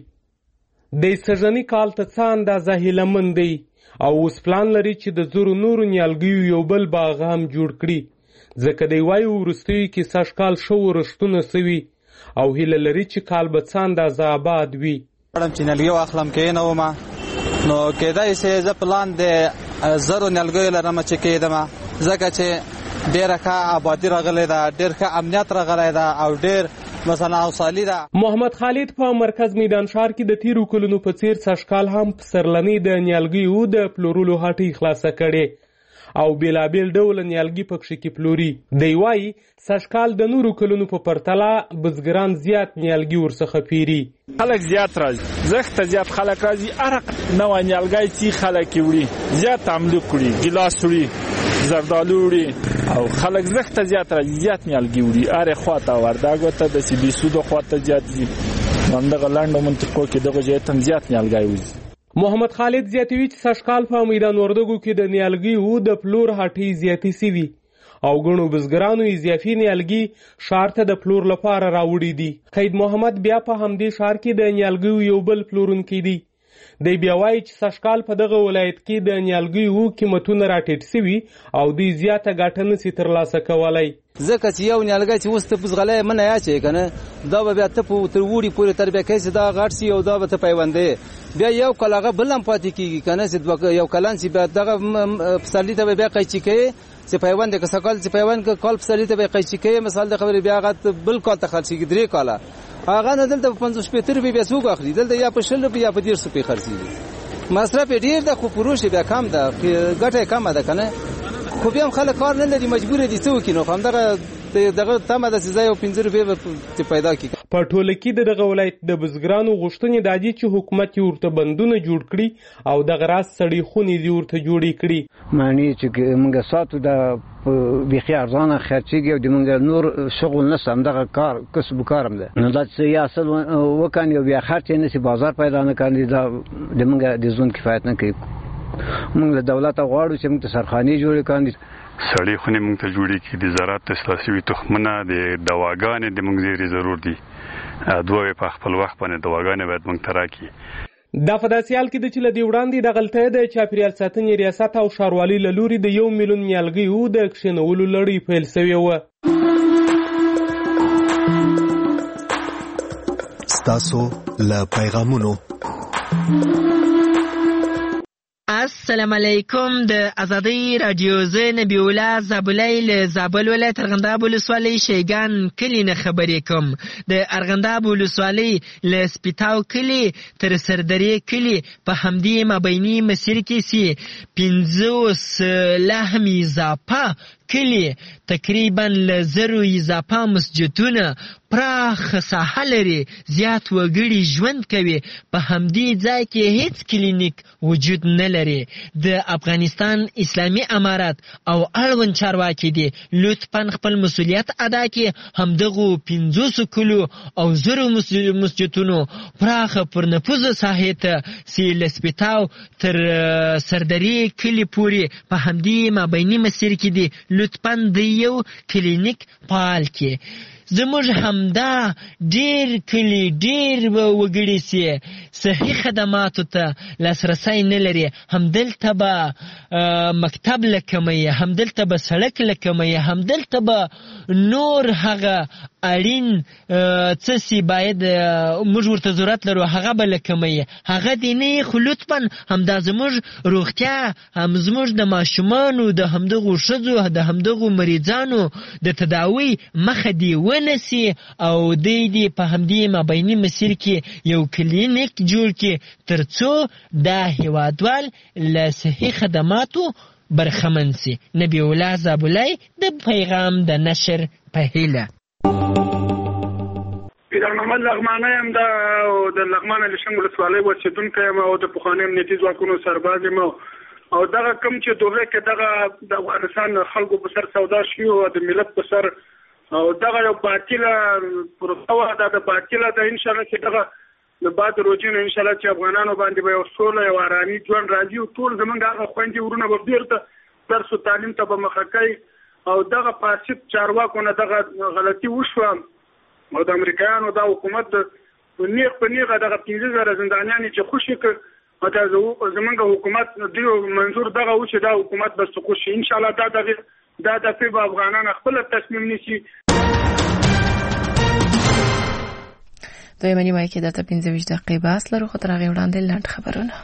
د سږني کال ته څه اندازه هیله مند دی او اوس پلان لري چې د زرو نورو نیالګیو یو بل باغ هم جوړ کړي ځکه دی وایي وروستیو کې سږ کال ښه ورښتونه سوي او هیله لري چې کال به څه اندازه آباد وي. غواړم چې نیالګي واخلم کښېنوم نو کېدای شي زه پلان د زرو نیالګیو لرم چې کېدم ځکه چې ډېره ښه آبادي راغلی ده ډېر ښه امنیت راغلی ده او ډېر مثلا اوسالي ده. محمد خالد په مرکز میدان ښار کې د تیرو کلونو په څیر سږکال هم پسرلنۍ د نیالګیو د پلورلو هټۍ خلاصه کړې او بیلابیل ډول نیالګي پکښې کې پلوري. دی وایي سږکال د نورو کلونو په پرتله بزګران زیات نیالګي ورڅخه پیري. خلک زیات راځي زښت ته زیات خلک راځي هر نوی نیالګی چې خلک یې وړي زیات عملوک وړي ګیلاس وړي زردالو وړي او خلک زښت ته زیات راځي زیات نیالګي وړي هرې خوا ته وردګو ته د سیبیسودو خوا ته زیات ځي همدغه لنډو منطقو کې دغه ځای ته زیات نیالګی وځي. محمد خالد زیاتوي چې سږکال په میدان وردګو کې د نیالګیو د پلور هټۍ زیاتې سوي او ګڼو بزګرانو اضافي نیالګي ښار ته د پلور لپاره راوړي دي. قید محمد بیا په همدې ښار کې د نیالګیو یو بل پلورونکی دی. دی بیا وایي چې سږکال په دغه ولایت کې د نیالګیو قیمتونه راټیټ سوي او دوی زیاته ګټه نسي ترلاسه کولی ځکه چې یو نیالګی چې اوس ته بزغلی منه اچوې که نه دا به بیا ته تر وړي پورې تربیه کوي چې دا غټ سي او دا به ته پیوندوې بیا یو کال هغه بل هم پاتې کېږي که نه چې یو کلن سي بیا دغه پسرلي ته به بیا قیچي کوي چې پیوند که سږکال چې پیوند که کال پسرلي ته به قیچي کوي مثال د خبرې بیا هغه بل کال ته خرڅېږي درې کاله هغه نه دلته په پنځوس شپېته روپۍ بیا څوک اخلي دلته یا په شل روپۍ یا په دېرش روپۍ خرڅېږي مصرف یې ډېر ده خو فروش یې بیا کم ده ګټه یې کمه ده که نه خو بیا هم خلک کار نه لري مجبور دي څه وکړي نو همدغه دغه تمه ده چې زه یو پنځه روپۍ به پیدا کړي. په ټوله کې د دغه ولایت د بزګرانو غوښتنې دا دي چې حکومت یې ورته بندونه جوړ کړي او دغه راز سړې خونې دې ورته جوړې کړي. معنی چې موږ ساتو د بیخي ارزانه خرڅېږي او د موږ نور شغل نشته همدغه کار کسب و کارم ده نو دا چې یا اصل وکړي او بیا خرڅ یې نشي بازار پیدا نه کړي دا د موږ د ژوند کفایت نه کوي. موږ له دولته غواړو چې موږ ته سرخانې جوړې کړي سړې خونې موږ ته جوړې کړي د زراعت د اصلاح شوي تخمونه د دواګانې د موږ زیرې ضرور دي دوه په خپل وخت باندې دواګانې باید موږ ته راکړي. دا په داسې حال کې ده چې له دې وړاندې د غلطۍ د چاپیریال ساتنې ریاست او ښاروالۍ له لوري د یو میلیون نیالګیو د کښېنولو لړۍ پیل سوې وه. ستاسو له پیغامونو السلام علیکم د ازادۍ راډیو زه نبی الله زابلی له زابل ولایت ارغنداب ولسوالۍ شیګان کلي نه خبرې کوم. د ارغنداب ولسوالۍ له سپیتاو کلي تر سردرې کلي په همدې مابیني مسیر کې سي پنځوس لهم اضافه کلي تقریبا له زرو اضافه مسجدونه پراخ ساحه لري زیات وګړي ژوند کوي په همدې ځای کې هیڅ کلینیک وجود نه لري. د افغانستان اسلامي امارات او اړوند چارواکي دي لطفا خپل مسؤلیت ادا کړي همدغو پنځوسو کلو او زرو مسجدونو پراخ پرنفوذه ساحې ته چې له سپیتاو تر سردرې کلي پورې په همدې مابیني مسیر کې دي لطفا د یو کلینیک فعال کړي. زموږ همدا ډیر کلی ډیر وګړي سي صحي خدماتو ته لاسرسی نه لري همدلته به مکتب لکموي همدلته به سړک لکموي همدلته به نور هغه اړین څه سي باید موږ ورته ضرورت لرو هغه به لکموي هغه دی نه خو لطفا همدا زموږ روغتیا هم زموږ د ماشومانو د همدغو ښځو د همدغو مریضانو د تداوی مخه دی ونسي او دی دی په همدې مابیني مسیر کې یو کلینیک جوړ کړي ترڅو دا هیوادوال له صحي خدماتو برخمن سي. نبی الله زابلای د پیغام د نشر په هیله. پیران محمد لغمانه یم د لغمانه لشنګ ولسوالۍ اوسېدونکی یم او د پخواني امنیتي ځواکونو سرباز یم او دغه کوم چې دوره کې دغه د افغانستان خلکو په سر سودا شي او د ملت په سر او دغه یو باطله پروسه وه دا د باطله ده انشاءالله چې دغه د بعد روجي نه انشاءالله چې افغانانو باندې به یو سوله یو ارامي ژوند راځي او ټول زمونږ هغه خویندې ورونه به بېرته درس و تعلیم ته به مخه کوي او دغه فاسد چارواکو نه دغه غلطي وشوه او د امریکایانو دا حکومت د نیغ په نیغه دغه پنځه زره زندانیانې چې خوشي کړ او دا زمونږ حکومت دیو منظور دغه و چې دا حکومت به سقوط شي انشاءالله دا دغه دا دفعې به افغانان خپله تصمیم نیسي. دویمه نیمایي کې درته پنځه ویشت دقیقې بحث لرو خو تر هغې وړاندې لنډ خبرونه.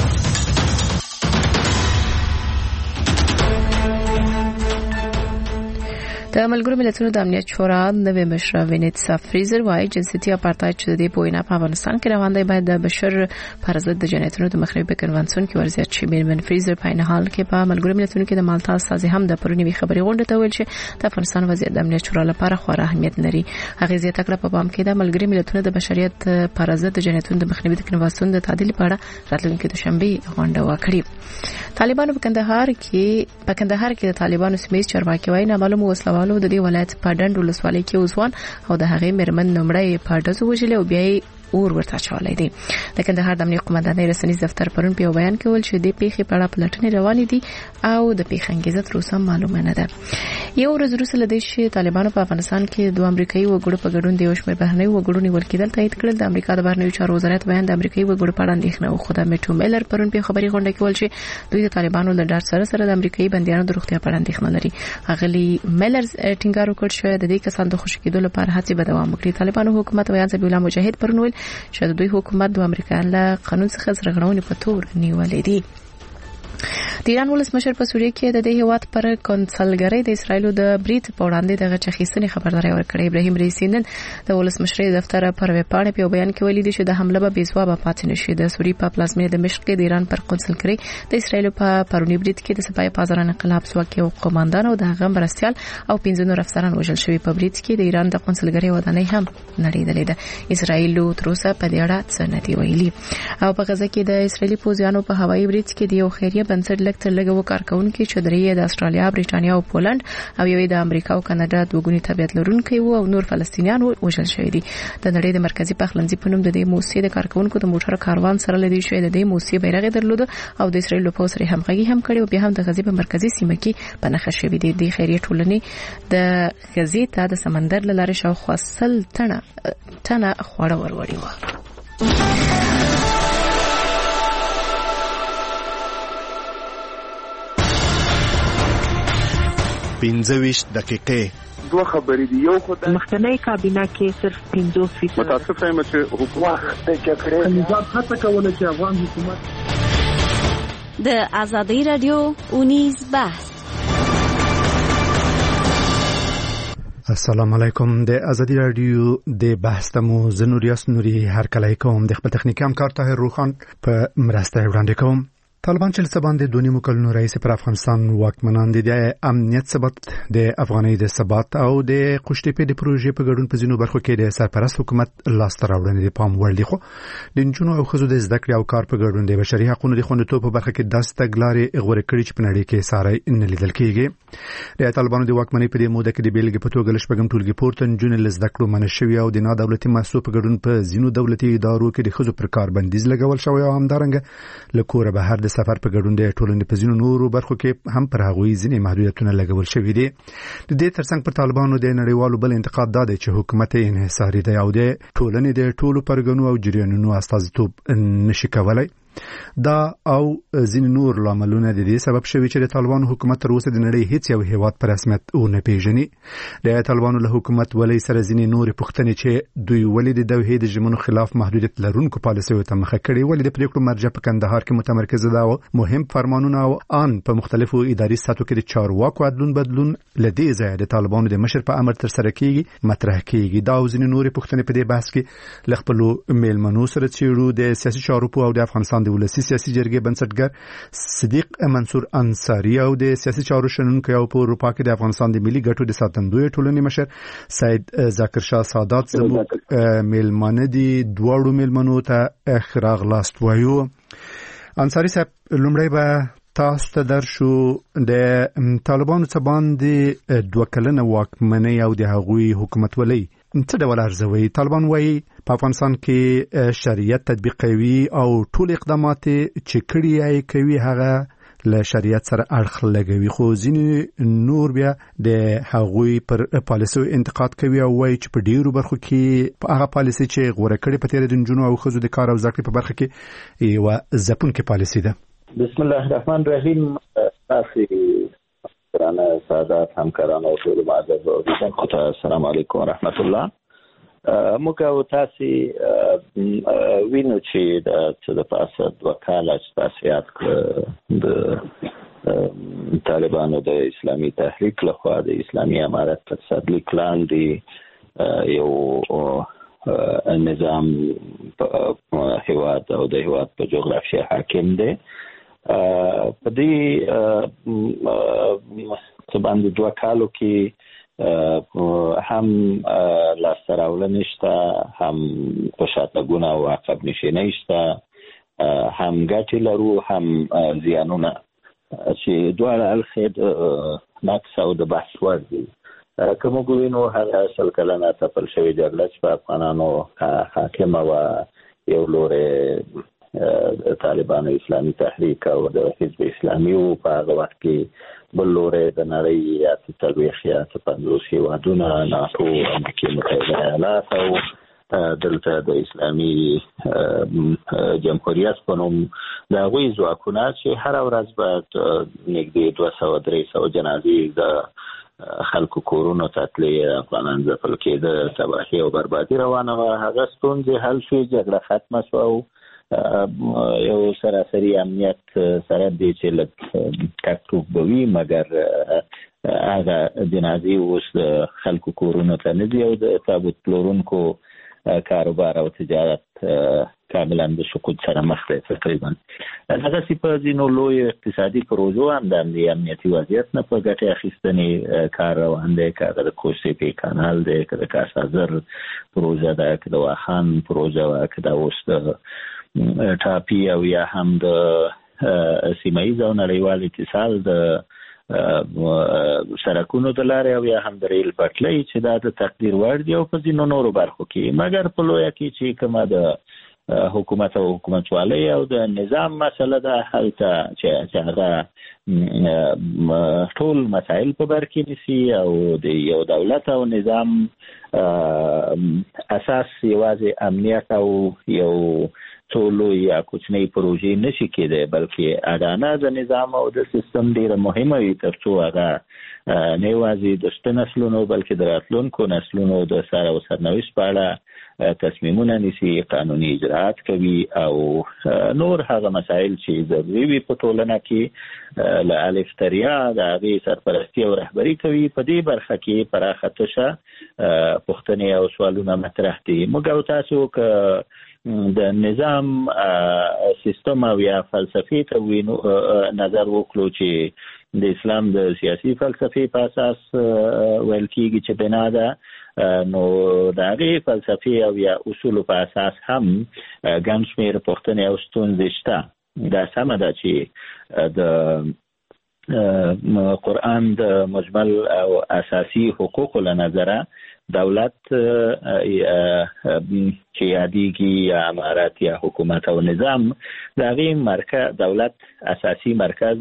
د ملګرو ملتونو د امنیت شورا نوی مشره وینیتسا فریزر وايي جنسیتي اپارټایډ چې د دې په وینا په افغانستان کې روان دی باید د بشر پر ضد د جنایتونو د مخنیوي په کنوانسیون کې ورزیات شي. میرمن فریزر په عین حال کې په ملګرو ملتونو کې د مالتا استازي هم د پرونی خبري غونډه ته ویل چې د افغانستان وضعیت د امنیت شورا لپاره خورا اهمیت لري. هغه زیاته کړه په پام کې د ملګرو ملتونو د بشریت پر ضد د جنایتونو د مخنیوي د کنوانسیون د تعدیل په اړه راتلونکي دوشنبه غونډه وکړي. طالبانو په کندهار کې په کندهار کې د طالبانو سمیز چارواکي وايي نامعلوم وسلوالو د دې ولایت په ډنډ ولسوالۍ کې اوسوان او د هغې میرمن نومړی په ډزو وژلې او بیا یې اور ورته اچولی دی. د کندهار د امنیت قومندانۍ رسنیز دفتر پرون په یو بیان کې ویل چې د پیښې په اړه پلټنې روانې دي او د پیښې انګیزه تر اوسه معلومه نه ده. یو ورځ وروسته له دې چې طالبانو په افغانستان کې دوه امریکایي وګړو په ګډون د یو شمېر بهرنیو وګړو نیول کېدل تایید کړل. د امریکا د بهرنیو چارو وزارت بیان د امریکایي وګړو په اړه اندېښنه وښوده. میټو میلر پرون په خبري غونډه کې ویل چې دوی د طالبانو له ډار سره سره د امریکایي بندیانو د روغتیا په اړه اندېښنه لري. اغلي میلر ټینګار وکړ چې د دې کسانو د خوشي کېدو لپاره هڅې به دوام وکړي. طالبانو حکومت ویان ذبیح الله مجاهد پرون ویل چې دوی حکومت د امریکا له قانون څخه سرغړونې په تور نیولې دي. د ایران ولسمشر په سوریه کې د دې هیواد پر کنسلګرۍ د اسرایلو د بریټ په وړاندې دغه چخیستنې خبرداري ورکړې. ابراهیم رئیسی نن د ولسمشر دفتر پر ویبپاڼه په بیان کې ویلي چې د حمله به بې ځوابه پاتې نشي. د سوریې په پلازمینه د مشق کې د ایران پر کنسلګرۍ د اسرایلو په پرونی بریټ کې د سپاه پاسداران انقلاب ځواک او قوماندان او د هغه مرستيال او پنځه نور افسران وژل شوي. په بریټ کې د ایران د کنسلګرۍ ودانۍ هم نړیدلې ده. اسرایلو تر اوسه په دې اړه څه نه دی ویلي. او په غزه کې د اسرایلی پوځیانو په هوایي بریټ کې د یو خیریه بنسټ لکتر لګو کارکونکو چې درې د استرالیا، بریټانیا او پولند او یوې د امریکا او کاناډا د وګړي طبيعت لرونکي وو او نور فلسطینیان وژل شوي دي. د نړۍ د مرکزی پخلنځي په نوم د دې موسسې د کارکونکو د موټر کاروان سره لدی شوی د دې موسسې بیرغ درلود او د اسرایل په سره همغږي هم کړي او بیا هم د غزې په مرکزی سیمه کې په نخښه شوی دي. د خیریه ټولنې د غزې ته د سمندر لاره شاوخوا سل ټنه ټنه خوړه وروړي و. پنځه ویشت دقیقې دوه خبرې دي. یو خو د مخکنی کابینه کې صرف پنځوس فیصد متاسفه یم چې حکومت د جګړې نظام هڅه کوله چې افغان حکومت د ازادي رادیو اونیز بحث. السلام علیکم. د ازادي رادیو د بحث تمو زنوریاس نوري هر کله کوم د خپل تخنیکی همکار طاهر روخان په مرسته وړاندې کوم. طالبان چې لسبان د دونی مکلنو رئیس پر افغانستان واکمنان دي د امنیت ثبات د افغاني د ثبات او د قشتې د پروژې په ګډون په ځینو برخو کې د سرپرست حکومت لاس ته راوړنې د پام وړ دي. خو د نجونو او ښځو د زده کړې او کار په ګډون د بشري حقوقو د خوندیتوب په برخه کې داسې تګلارې غوړې کړې چې په نړۍ کې ساري نه لیدل کېږي. د طالبانو د واکمنۍ په دې موده کې د بیلګې په توګه لشپږم ټولګي پورته نجونې له زده کړو منع شوي او د نا دولتي مؤسسو په ګډون په ځینو دولتي ادارو کې د ښځو پر کار بندیز لګول شوی او همدارنګه له کوره بهر د سفر په ګډون د ټولنې په ځینو نورو برخو کې هم پر هغوی ځینې محدودیتونه لګول شوي دي. د دې ترڅنګ پر طالبانو د نړیوالو بل انتقاد دا دی چې حکومت انحصاري دی او د ټولنې د ټولو پرګنو او جریانونو استازیتوب نشي کولای. دا او ځین نور لاملونه د دې سبب شوي چې د طالبانو حکومت تر اوسه د نړۍ هیڅ یو هیواد په رسمیت ونه پیژني. د طالبانو له حکومت ولې سره ځینې نورې پوښتنې چې دوی ولې د دوحې د ژمنو خلاف محدودیت لرونکو پالیسیو ته مخه کړې، ولې د پریکړو مرجع په کندهار کې متمرکزه ده او مهم فرمانونه او ان په مختلفو اداري سطحو کې د چارواکو عدلون بدلون لدې ځای د طالبانو د مشر په امر تر سره کیږي مطرح کیږي. دا او ځینې نورې پوښتنې په دې بحث کې له خپلو میلمنو سره څېړو. د سیاسي چارو او د افغانستان د ولسي سیاسي جرګې بنسټګر صدیق منصور انصاری او د سیاسي چارو شنونکی او په اروپا کې د افغانستان د ملي ګټو د ساتندوی ټولنې مشر سید ذاکر شاه سادات زموږ میلمانه دي. دواړو میلمنو ته راغلاست وایو. انصاری صاحب، لومړی به تاسو ته درشو د طالبانو څخه باندې دوه کلنه واکمنۍ او د هغوی حکومت ولې څه ډول ارزوي؟ طالبان وایي په افغانستان کې شریعت تطبیقوي او ټول اقدامات چې کړي یې کوي هغه له شریعت سره اړخ لګوي، خو ځینې نور بیا د هغوی پر پالیسیو انتقاد کوي او وایي چې په ډیرو برخو کې په هغه پالیسي چې غوره کړي په تېره د نجونو او ښځو د کار او زده کړې په برخه کې یوه ځپونکې پالیسي ده. بسم الله الرحمن الرحیم. تاسې ګرانه سادات همکاران او ټول معزز اوریدونکو ته السلام علیکم ورحمت الله. موږ او تاسې وینو چې د څه د پاسه دوه کاله چې تاسې یاد کړه د طالبانو د اسلامي تحریک لخوا د اسلامي امارت پر تطبیق لاندې یو نظام په هیواد او د هیواد په جغرافیه حاکم دی. په دې څه باندې دوه کالو کې هم لاسته راوړنې شته، هم په شاتګونه او عقب نشینۍ شته، هم ګټې لرو هم زیانونه چې دواړه اړخې نقص او د بحث وړ دي. که موږ وینو هغه سل کلنه تپل شوې جګړه چې په افغانانو حاکمه وه، یو لورې طالبانو اسلامي تحریک او د حزب اسلامي و، په هغه وخت کې بل لورې د نړۍ یا څلوېښت یا پنځوس هېوادونه، ناټو، امریکې متحده ایالات او دلته د اسلامي جمهوریت په نوم د هغوی ځواکونه چې هره ورځ باید نږدې دوه سوه درې سوه جنازې د خلکو کورونو ته تلې، افغانان ځپل کېده، تباهي او بربادي روانه وه. هغه ستونزې حل شوې، جګړه ختمه شوه او یو سراسري امنیت سره دی چې لږ ټکټوک به وي، مګر هغه جنازې اوس د خلکو کورونو ته نه ځي او د تابوت پلورونکو کاروبار او تجارت کاملا د سقوط سره مخ دی. تقریبا هغسې په ځینو لوی اقتصادي پروژو هم د امنیتي وضعیت نه په ګټې اخیستنې کار روان دی، که هغه د کوسې پی کانال دی، که د کاسازر پروژه ده، که د واخان پروژه وه، که دا اوس د ټاپي او یا هم د سیمه‌ایز او نړیوال اتصال د سړکونو د لارې او یا هم د ریل پټلۍ چې دا د تقدیر وړ دي او په ځینو نورو برخو کې. مګر په لویه کې چې کومه د حکومت او حکومتوالۍ او د نظام مسله ده، هلته چې هغه ټول مسایل په بر کې نیسي او د یو دولت او نظام اساس یوازې امنیت او یو څو لوی یا کوچنۍ پروژې نشي کېدی، بلکې اډانه د نظام او د سیستم ډیره مهمه وي تر څو هغه نه یوازې د شته نسلونو بلکې د راتلونکو نسلونو د سر او سرنوشت په اړه تصمیمونه نیسي، قانوني اجراءات کوي او نور هغه مسایل چې ضروري وي په ټولنه کې له الف تر یا د هغې سرپرستي او رهبري کوي. په دې برخه کې پراخه تشه پوښتنې او سوالونه مطرح دي. موږ او تاسو که د نظام سیستم او یا فلسفې ته وینو نظر وکړو چې د اسلام د سیاسي فلسفې په اساس ویل کېږي چې بنا ده، نو د هغې فلسفې او یا اصولو په اساس هم ګڼ شمېر پوښتنې او ستونزې شته. دا سمه ده چې د قرآن د مجمل او اساسي حقوقو له نظره دولت چې یادېږي یا امارت یا حکومت او نظام د هغې مرکز دولت اساسي مرکز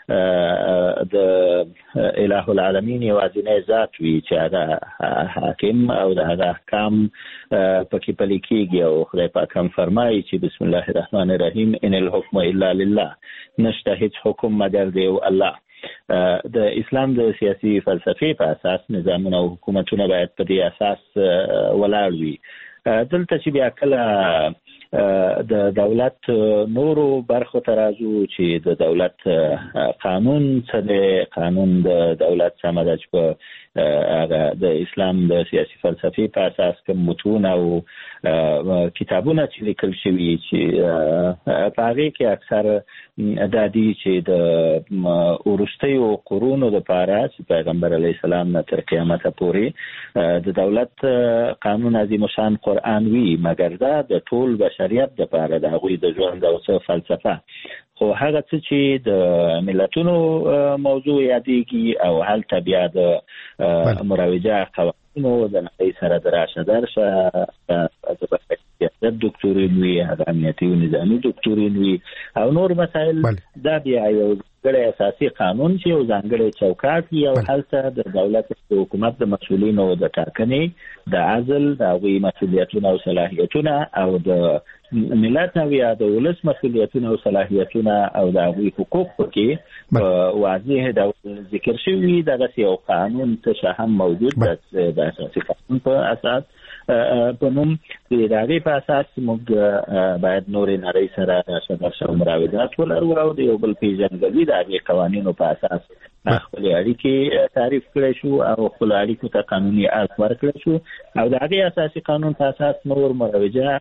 د الہ العالمین یوازینی ذات وي چې هغه حاکم او د هغه احکام پکې پلي کېږي او خدای پاک هم فرمایي چې بسم الله الرحمن الرحیم ان الحکم الا لله، نشته هیڅ حکم مگر دی الله. د اسلام د سیاسي فلسفې په اساس نظامونه او حکومتونه باید په دې اساس ولاړ وي. دلته چې بیا کله د دولت نورو برخو ته راځو چې د دولت قانون څه دی، قانون د دولت څه ده چې په هغه د اسلام د سیاسي فلسفې په اساس کوم متون او کتابونه چې لیکل شوي چې په هغې کې اکثر دا دي چې د وروستیو قرونو دپاره چې پیغمبر علیه السلام نه تر قیامته پورې د دولت قانون عظیم الشان قرآن وي، مګر دا د ټول بشریت دپاره د هغوی د ژوند او څه فلسفه، خو هغه څه چې د ملتونو موضوع یادېږي او هلته بیا د مروجه قوانینو د نړۍ سره د راشه درشه د بشریت دکتورین وي، هغه امنیتي او نظامي دکتورین وي او نور مسایل، دا بیا یو ځانګړی اساسي قانون چې یو ځانګړی چوکاټ وي او هلته د دولت د حکومت د مسؤلینو د ټاکنې، د عزل، د هغوی مسؤلیتونه او صلاحیتونه او د ملت او یا د ولس مسؤلیتونه او صلاحیتونه او د هغوی حقوق پکې په واضح ډول ذکر شوي. دغسې یو قانون څه هم موجود ده د اساسي قانون په اساس په نوم، د هغې په اساس موږ باید نورې نړۍ سره راشه درشه او مراودات ولرو او د یو بل پېژندګلوي د هغې قوانینو په اساس خپلې اړیکې تعریف کړی شو او خپلو اړیکو ته قانوني اړخ ورکړی شو او د هغې اساسي قانون په اساس نور مروجه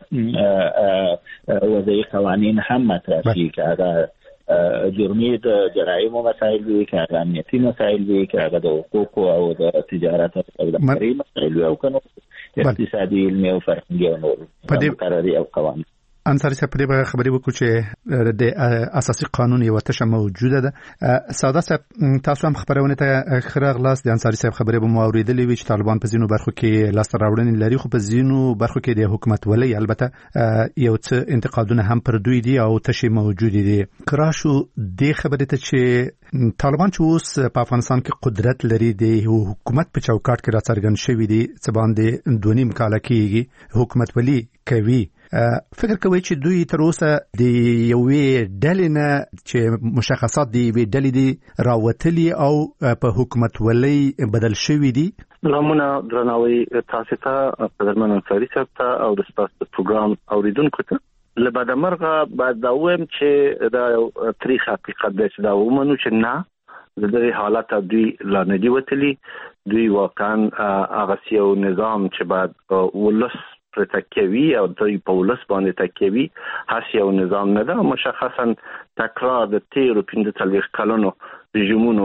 وضعي قوانین هم مطرح شي، که هغه جرمي د جرایمو مسایل وي، که هغه امنیتي مسایل وي، که هغه د حقوقو او د تجارت او سوداګرۍ مسایل وي او که نور اقتصادي، علمي او فرهنګي او نور مقرري او قوانین. انصاري صاحب په دې خبرې وکړو چې د اساسي قانون یو تشه موجوده ده. ساده صاحب تاسو هم خبرونه ته خره غلاس د انصاري صاحب خبرې به مو اوریدلې وي چې طالبان په ځینو برخو کې لاس راوړنې لري، خو په ځینو برخو کې د حکومت ولې البته یو څه انتقادونه هم پر دوی دي او تشه موجود دي. کراشو د خبرې ته چې طالبان چې اوس په افغانستان کې قدرت لري، د حکومت په چوکاټ کې راڅرګند شوی دي، څه باندې دوه نیم کاله کېږي حکومت ولي کوي. فکر کوي چې دوی تر اوسه د یوې ډلې نه چې مشخصات د یوې ډلې دي راوتلي او په حکومت ولۍ بدل شوي دي؟ لامونه درناوی تاسو ته قدرمن انصاري صاحب ته او د ستاسو د پروګرام اوریدونکو ته له بعد مرغه بعد دا وایم چې دا یو تاریخ حقیقت دی چې دا ومنو چې نه د دې حالت دوی لا نه دی وتلی، دوی واقعا هغه یو نظام چې بعد ولس پر تکیوي او دوی په ولس باندې تکیوي هاڅ یو نظام نه ده. مشخصا تکرار د تیرو پنځه څلوېښت کلونو رژیمونو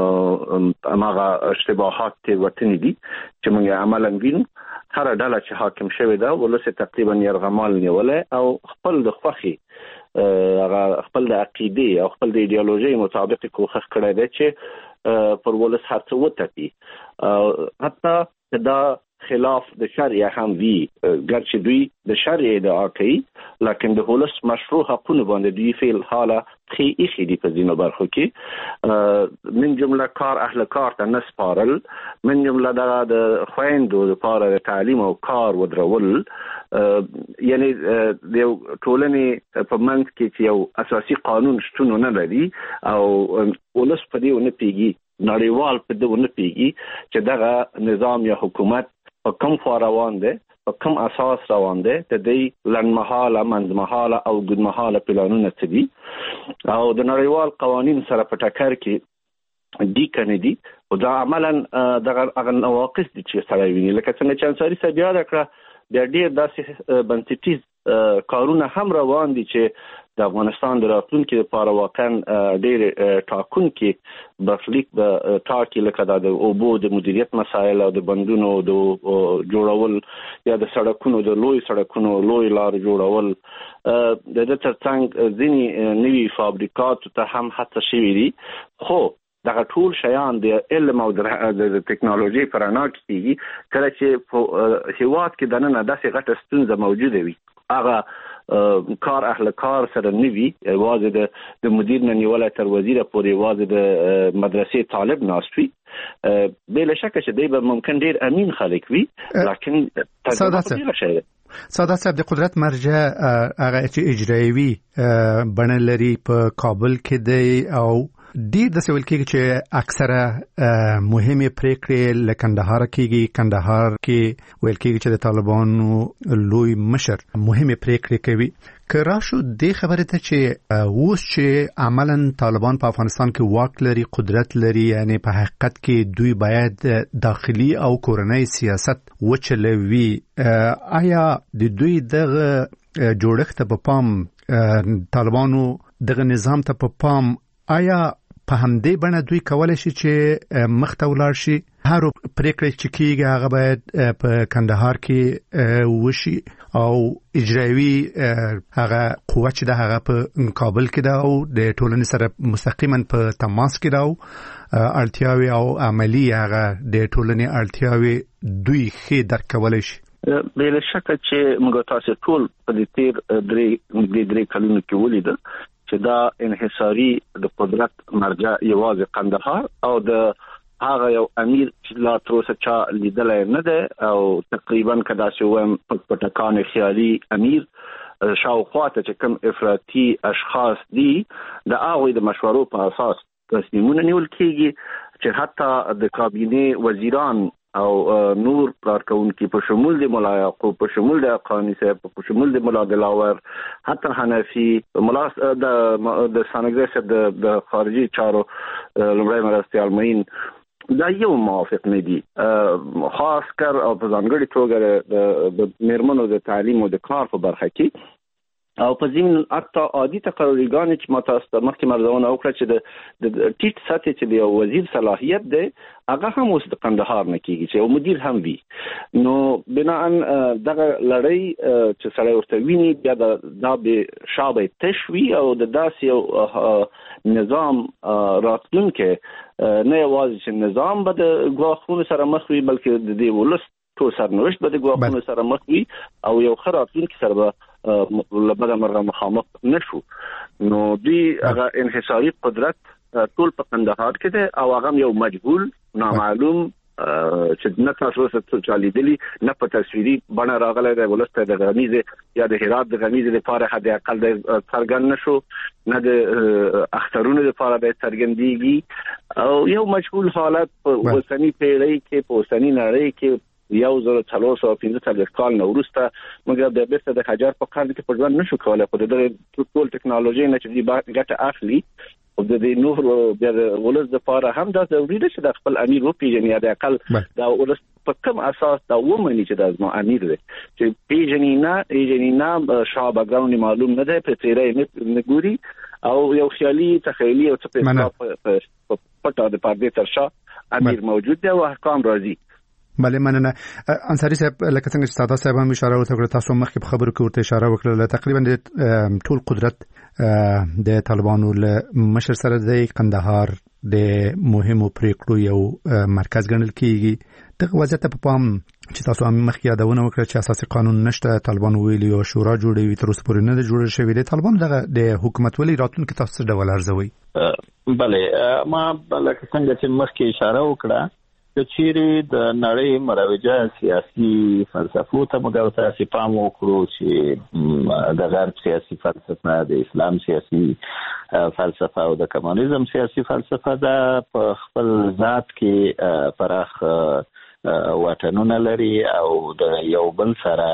هغه اشتباهات تېروتنې دي چې موږ عملاً وینو. هر ډله چې حاکم شوې ده ولس تقریبا یرغمال نیولی او خپل د خوښې هغه خپل د عقیدې او خپل د ایډیالوژۍ مطابق کوښښ کړی دی چې پر ولس هر څه وتپي، حتی دا خلاف د شرع هم وی، ګرچې دوی د شرع ادعا کوي لیکن د ولس مشروع حقونه باندې دوی فعل حاله خې ایخي دي په ځینو برخو کې، من جمله کار اهل کار ته نه سپارل، من جمله د خویندو لپاره د تعلیم او کار ودرول، یعنی د ټولنې په منځ کې چې یو اساسي قانون شتون نه لري او ولس په دې ونه پیږي، نړیوال په دې ونه پیږي چې دغه نظام یا حکومت په کوم خوا روان دی، په کوم اساس روان دی، د دې لنډمهاله، منځمهاله او اوږدمهاله پلانونه څه دي او د نړیوال قوانین سره په ټکر کې دي که نه دي. او دا عملا دغه هغه نواقص دي چې سړی ویني، لکه څنګه چې انصاري صاحب یاد کړه بیا ډېر داسې بنسټیز کارونه هم روان دي چې د افغانستان د راتلونکي لپاره واقعا ډېر ټاکونکي برخلیک به ټاکي، لکه د اوبو د مدیریت مسایل او د بندونو د جوړول یا د سړکونو د لوی سړکونو لوی لار جوړول. د دې ترڅنګ ځینې نوي فابریکاتو ته هم هڅه شوې دي، خو دغه ټول شیان د علم او د ټکنالوژي په رڼا کې کېږي. کله چې په هېواد کې دننه داسې غټه ستونزه موجوده وي، هغه کار اهل کار سره نوي واځي د د مدیر نه نیولای تر وزیر پورې واځي د مدرسې طالب ناست وي بلا شک چې دی به ممکن ډیر امین خلک وي لکن تجربه شي ساده صاحب د قدرت مرجع هغه چې اجرایوي بڼه لري په کابل کې دی او ډیر د سویل کې چې اکثره مهمه پریکړې له کندهار کېږي کندهار کې ویل کېږي چې د طالبانو لوی مشر مهمه پریکړې کوي که راشو د خبره ته چې اوس چې عملاً طالبان په افغانستان کې واک لري قدرت لري یعنی په حقیقت کې دوی باید داخلي او کورنۍ سیاست وچلوي آیا د دوی دغه جوړښت په پام طالبانو دغه نظام ته په پام آیا په همدې بڼه دوی کولای شي چې مخته ولاړ شي هر پریکړه چې کیږي هغه باید په کندهار کې وشي او اجرایوي هغه قوت چې د هغه په کابل کې دا او د ټولنې سره مستقیما په تماس کې دا او اړتیاوي او عملی هغه د ټولنې اړتیاوي دوی ښه درک کولای شي بل شک چې موږ تاسو ټول په دې تیر درې درې کلونو کې ولیدل چې دا انحصاري د قدرت مرجع یوازې کندهار او د هغه یو امیر چې لا تر اوسه چا لیدلای نه ده او تقریبا کدا چې ویم پټکان خیالي امیر شاوخوا ته چې کوم افراطي اشخاص دي د هغه د مشورو په اساس تصمیمونه نیول کیږي چې حتی د کابینه وزیران او نور کارکونکي په شمول د مولا یعقوب په شمول د قانی صاحب په شمول د مولا دلاور حتی حنفي مولا د د سانګرس د خارجي چارو لمړی مرستيال مين دا یو موافق نه دي خاص کر او په ځانګړي توګه د میرمنو د تعلیم او د کار په برخه کې او په ځین اکتا عادي تقرریګان چې متاسفه مخکې مرزونه وکړه چې د ټیټ سطح چې د وزیر صلاحیت دی هغه هم اوس د کندهار نه کیږي چې مدیر هم وي نو بناء دغه لړۍ چې سړی ورته ویني بیا د به شابه تشوي او د داسې نظام راتلونکي نه یوازې چې نظام به د ګواښونو سره مخ وي بلکې د دې ولس ټول سرنوشت به د ګواښونو سره مخ وي او یو ښه راتلونکي سره به لبدا مرغه مخامخ نشو نو دوی هغه انحصاري قدرت ټول په کندهار کې ده او هغه یو مجهول نامعلوم چې نه تاسو څه چالي دي نه په تصویري بڼه راغلی دی ولسته د غنیزه یا د هرات د غنیزه لپاره حد اقل د څرګند نشو نه د اخترونو لپاره به څرګندېږي او یو مجهول حالت په وسنی پیړۍ کې په وسنی نړۍ کې یو زره څلور سوه پنځه څلوېښت کال نه وروسته موږ د بیرته د حجر په قرن کې په ژوند نشو کولی خو د ټول ټکنالوژي نه چې دوی ګټه اخلي او د دې نور بیا د ولس دپاره هم دا ضروري ده چې د خپل امیر وپېژني یا د اقل دا ولس په کوم اساس دا ومني چې دا زما امیر دی چې پېژني نه پېژني نه شاه بیکګراوند معلوم نه دی په څېره نه ګوري او یو خیالي تخیلي او څه په پټه د پردې تر شا امیر موجود دی او احکام راځي بله مننه انصاری صاحب لکه څنګه چې ساده صاحب هم اشاره وکړه تاسو مخکې په خبرو کې ورته اشاره وکړه تقریبا د ټول قدرت د طالبانو له مشر سره د کندهار د مهمو پریکړو یو مرکز ګڼل کیږي دغه وضعیت په پام چې تاسو هم مخکې یادونه وکړه چې اساسي قانون نشته طالبان ویلي او شورا جوړوي تر اوسه پورې نه جوړ شوی دی طالبان دغه د حکومت ولې راتلونکي تاسو څه ډول ارزوي بله ما لکه څنګه چې مخکې اشاره وکړه چیرې د نړۍ مروجه سیاسي فلسفو ته موږ تاسو پام وکړو چې د غرب سیاسي فلسفه د اسلام سیاسي فلسفه او د کمونیزم سیاسي فلسفه دا په خپل ذات کې پراخ وطنونه لري او د یو بل سره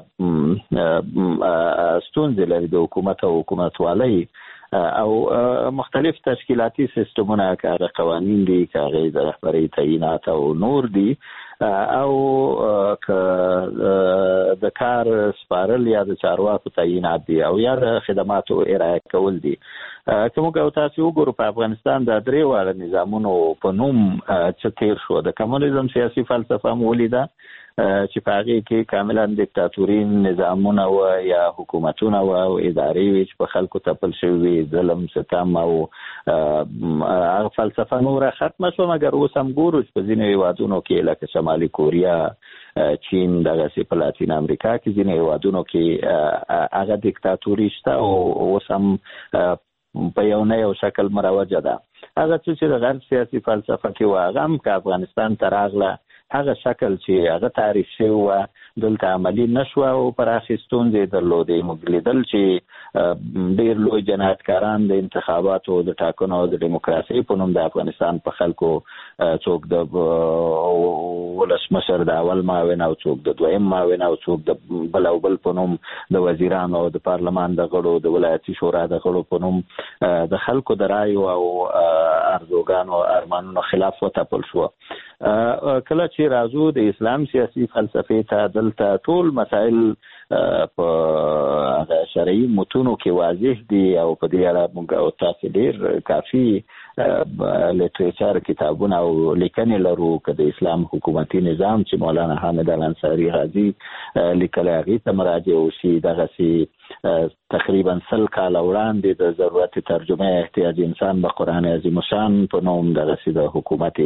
ستونزې لري د حکومت او حکومتوالۍ او مختلف تشکیلاتی سیستمونه که قوانین دي که د رهبرۍ تعیینات او نور دي او که د کار سپارل یا د چارواکو تعیینات دي او یا د خدماتو ارائه کول دي که موږ تاسو وګورو په افغانستان د درې واړه نظامونو په نوم چې تیر شو د کمونیزم سیاسي فلسفه مو ولیده چې په هغه کې کاملا دیکتاتوري نظامونه و یا حکومتونه و او ادارې وي چې په خلکو تپل شوی ظلم ستم او هغه فلسفه نور ختمه شو مګر اوس هم ګورو چې په ځینې هیوادونو کې لکه شمالي کوریا چین دغه سي په لاتین امریکا کې ځینې هیوادونو کې هغه دیکتاتوري شته او اوس هم په یو نه یو شکل مروجه ده. هغه چې د غرب سیاسي فلسفه کې و هغه هم که افغانستان ته راغله هغه شکل چې هغه تعریف شوی و دلته عملی نشوه او پراخې ستونزې درلودې. موږ لیدل چې ډېر لوی جنایتکاران د انتخاباتو د ټاکنو او د ډیموکراسۍ په نوم د افغانستان په خلکو څوک د ولسمشر د اول معاون او څوک د دویم معاون او څوک د بل او بل په نوم د وزیرانو او د پارلمان د غړو د ولایتي شورا د غړو په نوم د خلکو د رایو او ارزوګانو ارمانونو خلاف وتپل شو. کله چې راځو د اسلام سیاسي فلسفې ته دلته ټول مسائل په شرعي متونو کې واضح دي او په دې اړه موږ او تاسو ډېر کافي لیټریچر کتابونه او لیکنې لرو که د اسلام حکومتي نظام چې مولانا حامد الانصاري غازي لیکلی هغې ته مراجعه وشي. دغسې تقریبا سل کاله وړاندې د ضرورت ترجمه احتیاج انسان به قرآن عظیم الشان په نوم دغسې د حکومت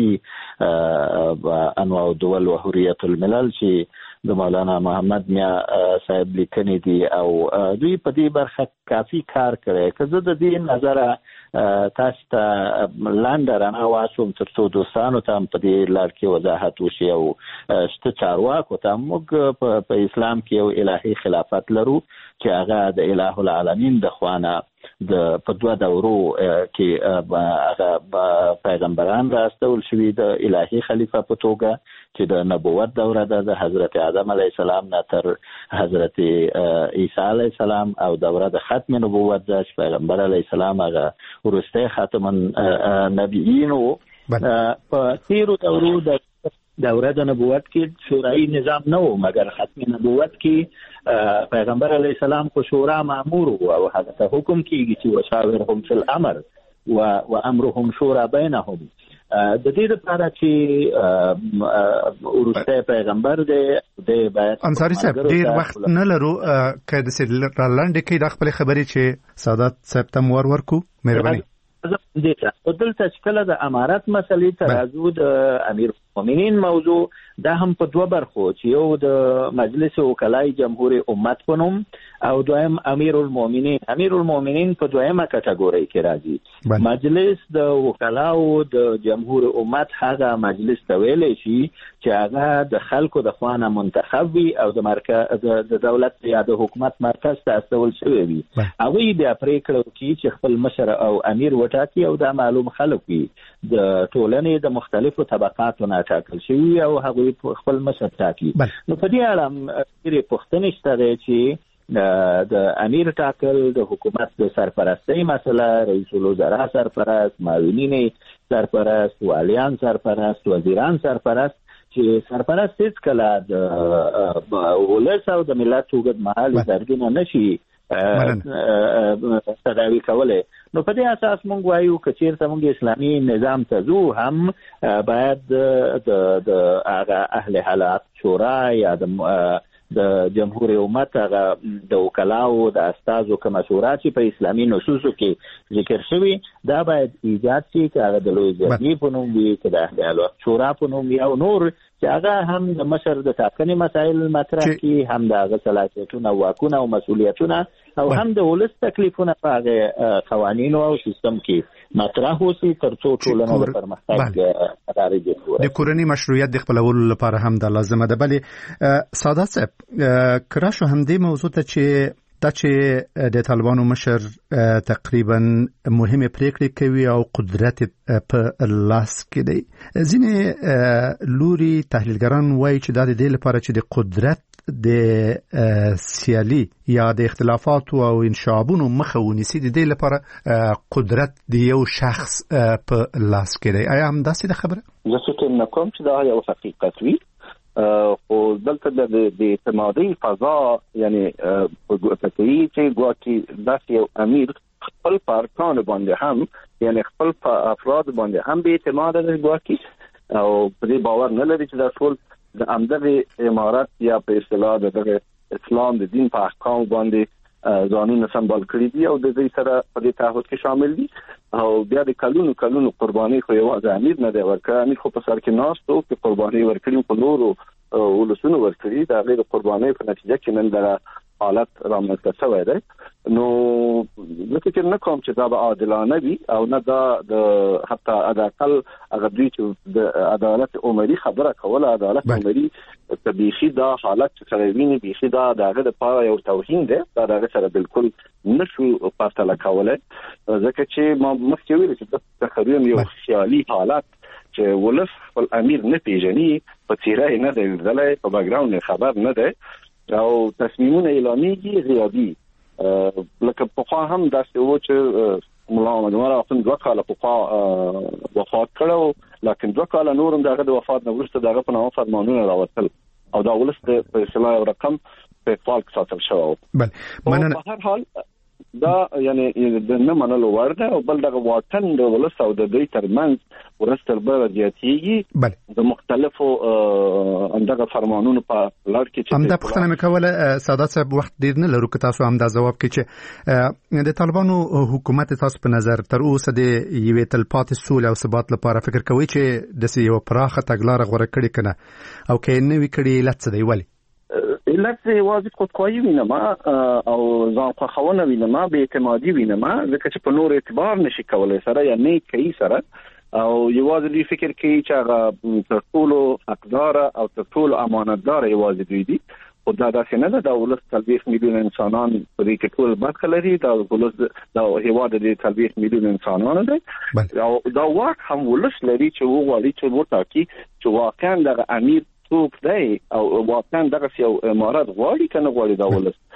الهي انواع الدول و حریت الملل چې د مولانا محمد میا صاحب لیکنې دي او دوی په دې برخه کافي کار کړی. که زه د دې نظره تاسو ته لاندې رانه واچوم تر څو دوستانو ته هم په دې لار کې وضاحت وشي او شته چارواکو ته موږ په اسلام کې یو الهي خلافت لرو چې هغه د اله العالمین د خوانه د په دوه دورو کې هغه پیغمبران راستول شوي د الهي خلیفه په توګه چې د نبوت دوره ده د حضرت آدم علیه السلام نه تر حضرت عیسی علیه السلام او دوره د ختم نبوت ده چې پیغمبر علیه السلام هغه وروستی خاتم النبیین و. په تیرو دورو د دوره د نبوت کې شورایي نظام نه و مګر ختم نبوت کې پیغمبر علیه السلام کو شورا مامور و او هغه ته حکم کیږي چې وشاورهم فی الامر و امرهم شورا بینهم. د دې لپاره چې ورسته پیغمبر دی باید انصاری صاحب ډیر وخت نه لرو که د سیلرلاند کې د خپل خبرې چې سادات صاحب ته مور ورکو مهرباني دې ته دلته چې کله د امارات مسلې ته راځو د امیر المؤمنین موضوع دا هم په دوه برخو چې یو د مجلس وکلای جمهور امت په نوم او دویم امیر المؤمنین. امیر المؤمنین په دویمه کټګوري کې راځي. مجلس د وکلاو د جمهور امت هغه مجلس ته ویل شي چې هغه د خلکو د خوانه منتخب وي او د مرکز د دولت یا د حکومت مرکز ته استول شوی وي. هغه بیا پریکړه کوي چې خپل مشر او امیر وټاکي او دا معلوم خلک وي د ټولنې د مختلفو طبقاتو نه ټاکل شوی او هغه خپل مشر ټاکي. نو په دې اړه ډېرې پوښتنې شته دی چې د امیر ټاکل د حکومت د سرپرستۍ مسله رئیس الوزرا سرپرست معاونین سرپرست والیان سرپرست وزیران سرپرست چې سرپرست هیڅ کله د ولس او د ملت اوږد مهال زرګونه نشي تداوی کوله. نو په دې اساس موږ وایو که چیرته موږ اسلامي نظام ته ځو هم باید د هغه اهل حالات شورا یا د د جمهور امت هغه د وکلاو د استازو کومه شورا چې په اسلامي نصوصو کې ذکر شوی دا باید ایجاد شي چې هغه د لوی جرګې په نوم وي چې د اهل حالات شورا په نوم وي او نور چې هغه هم د مشر د ټاکنې مسایل مطرح کړي هم د هغه صلاحیتونه واکونه او مسؤلیتونه او هم د ولس تکلیفونه په هغه قوانینو او سیستم کې مطرح وشي تر څو ټولنه د پرمختګ لارې جوړ کړي. د کورنۍ مشروعیت د خپلولو لپاره هم د لازمه ده. بلې سادات صاحب کراشو همدې موضوع ته چې دا چې د طالبانو مشر تقریبا مهمه پریکړې کوي او قدرت په لاس کې دی. ځینې لوري تحلیلګران وایي چې دا د دې لپاره چې د قدرت د سیالي یا د اختلافاتو او انشابونو مخه ونیسي د دې لپاره قدرت د یو شخص په لاس کې دی. آیا هم داسې ده خبره؟ زه فکر نه کوم چې دا یو حقیقت وي خو دلته د اعتمادي فضا یعنی پکې چې ګواکي داسې یو امیر خپل پارکان باندې هم یعنی خپل افراد باندې هم به اعتماد لري ګواکي او په دې باور نه لري چې دا ټول د امدغه امارات یا په اصطلاح د اسلام د دین په احکام باندې ځانونه سمبال کړی دي او د دې سره په دې تعهد کې شامل دي او بیا د کلونو کلونو قرباني خو یوازې امیر نه دی ورکړی. امیر خو په سر کې ناست و چې قرباني ورکړي په نورو ولسونه ورکړي د غیر قربانۍ په نتیجه کې نن د حالت رامنځته شوی دی. نو زه فکر نه کوم چې دا به عادلانه وي او نه دا د حتی عدالت هغه دوی چې د عدالت عمري خبره کوله عدالت عمري طبيعي دا حالت چې سره ویني بيخي دا دغه د پاره یو توهین دی دا دغه سره بالکل نشو پاتله کوله ځکه چې ما مخکې ویل چې د تخریب یو خیالي حالت چې ولف خپل امیر نه پیژني په تیره نه دی ځلای په بیکګراوند خبر نه دی او تصمیمونه اعلاميږي غیابي لکه په خوا هم داسې و چې مولا محمد عمر اخوند دوه کاله په خوا وفات کړو لکه دوه کاله نورم دغه د وفات نه وروسته دغه په نامه فرمانونه راوتل او دا ولس د اصلاح رقم په فالک ساتل شو. بله مننه. په هر حال دا یعنی د نه منلو وړ ده او بل دغه واټن د ولس او د دوی ترمنځ ورستر به زیاتېږي د مختلفو اندغه فرمانونو په لړ کې چې همدا پوښتنه مې کوله سادات صاحب وخت ډیر نه لرو که تاسو هم دا ځواب کې چې د طالبانو حکومت تاسو په نظر تر اوسه د یوې تلپاتې سولې او ثبات لپاره فکر کوي چې د یو پراخه تګلارې غوړه کړي کنه او کې نه وی کړي لڅ دی ولی علت یوازې خودخواهي وینما او ځان خوښونه وینما به اعتمادي وینما ځکه چې په نور اعتبار نشي کولای سره یا نه کوي سره او یوازې دوی فکر کوي چې هغه تر ټولو حقدار او تر ټولو امانتدار یوازې دوی دي خو دا داسې نه ده دا ولس څلوېښت میلیون انسانان په دې کې ټول برخه لري دا ولس دا هیواد د څلوېښت میلیون انسانانو دی او دا واک هم ولس لري چې وغواړي چې وټاکي چې واقعا دغه امیر څوک دی او واقعا دغه یو امارات غواړي کنه غواړي دا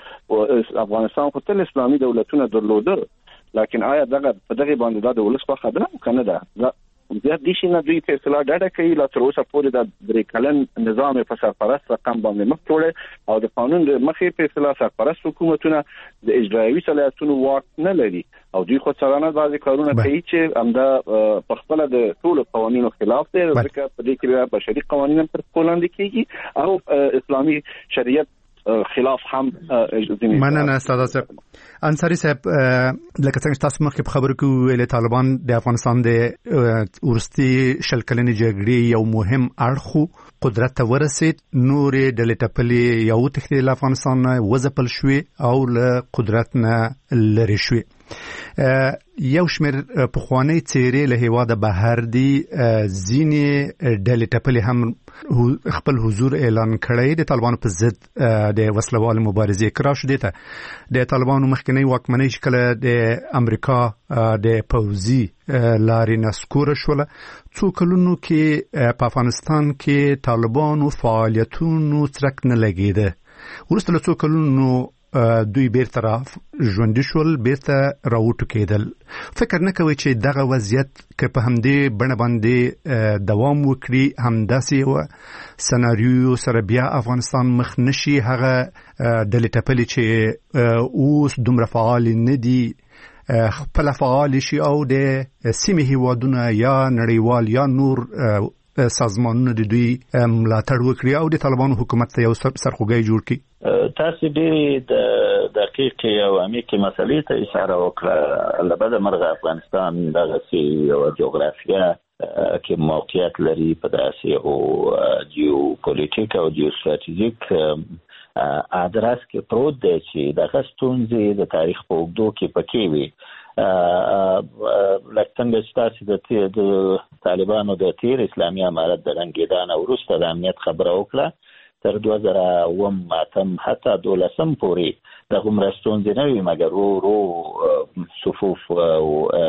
ولس افغانستان خو تل اسلامي دولتونه درلودل لکن آیا دغه په دغه باندې د ولس په خبره کنه ده بیا د شي نه دوی په اصطلاح ډاډه کوي لا تر اوسه پورې د درې کلن نظام په سرپرست رقم باندې مخ جوړه او د قانون د مخې په اصطلاح سرپرست حکومتونه د اجرایوي صلاحیتونو واک نه لري او دوی خو څرانه بعضی کارونه کوي چې همدا په خپل د ټولو قوانینو خلاف دي ځکه په دې کې بشري قوانین پر کولاندې کیږي او اسلامي شریعت خلاف هم مننه ساده صاحب. انصاری صاحب لکه څنګه تاسو مخکې په خبرو کې ویل طالبان د افغانستان د ورستي شل کلنې جګړې یو مهم اړخ قدرت ته ورسید نورې ډلې ټپلې یو تخته د افغانستان وځپل شوې او له قدرت نه لري شوې یو شمېر پخوانی څېرې له هیواده بهر دي ځینې ډلې ټپلې هم خپل حضور اعلان کړی د طالبانو په ضد د وسلوال مبارزې کرا شو دي ته د طالبانو مخکنی واکمنۍ چې کله د امریکا د پوځي لارې نسکور شول څو کلونو کې په افغانستان کې طالبانو فعالیتونو څرک نه لګیده وروسته له څو کلونو دوی بیرته را ژوندي شول بیرته راوټو کېدل فکر نه کوي چې دغه وضعیت که په همدې بڼه باندې دوام وکړي همداسې یو سناریو سره بیا افغانستان مخ نشي هغه ډلې ټپلې چې اوس دومره فعال نه دي خپل فعال شي او د سیمې هیوادونه یا نړیوال یا نور سازمانونه د دوی ملاتړ وکړي او د طالبانو حکومت ته یو سرخوږی جوړ کړي. تاسو ډېرې د دقیقې او عمیقې مسلې ته اشاره وکړه لبد مرغ افغانستان دغه یو جغرافیه کې موقعیت لري په داسې او جیو پولیټیک او جیو ستراتیژیک ادرس کې پروت دی چې دغه ستونزې د تاریخ په اوږدو کې پکې وي لکه څنګه چې تاسو د طالبانو د تیر اسلامي امارت د رنګېدان وروسته د امنیت خبره وکړه تر دوه زره اووم اتم حتی دولسم پورې دغه مرستونځ نه وي مګر ورو ورو صفوف او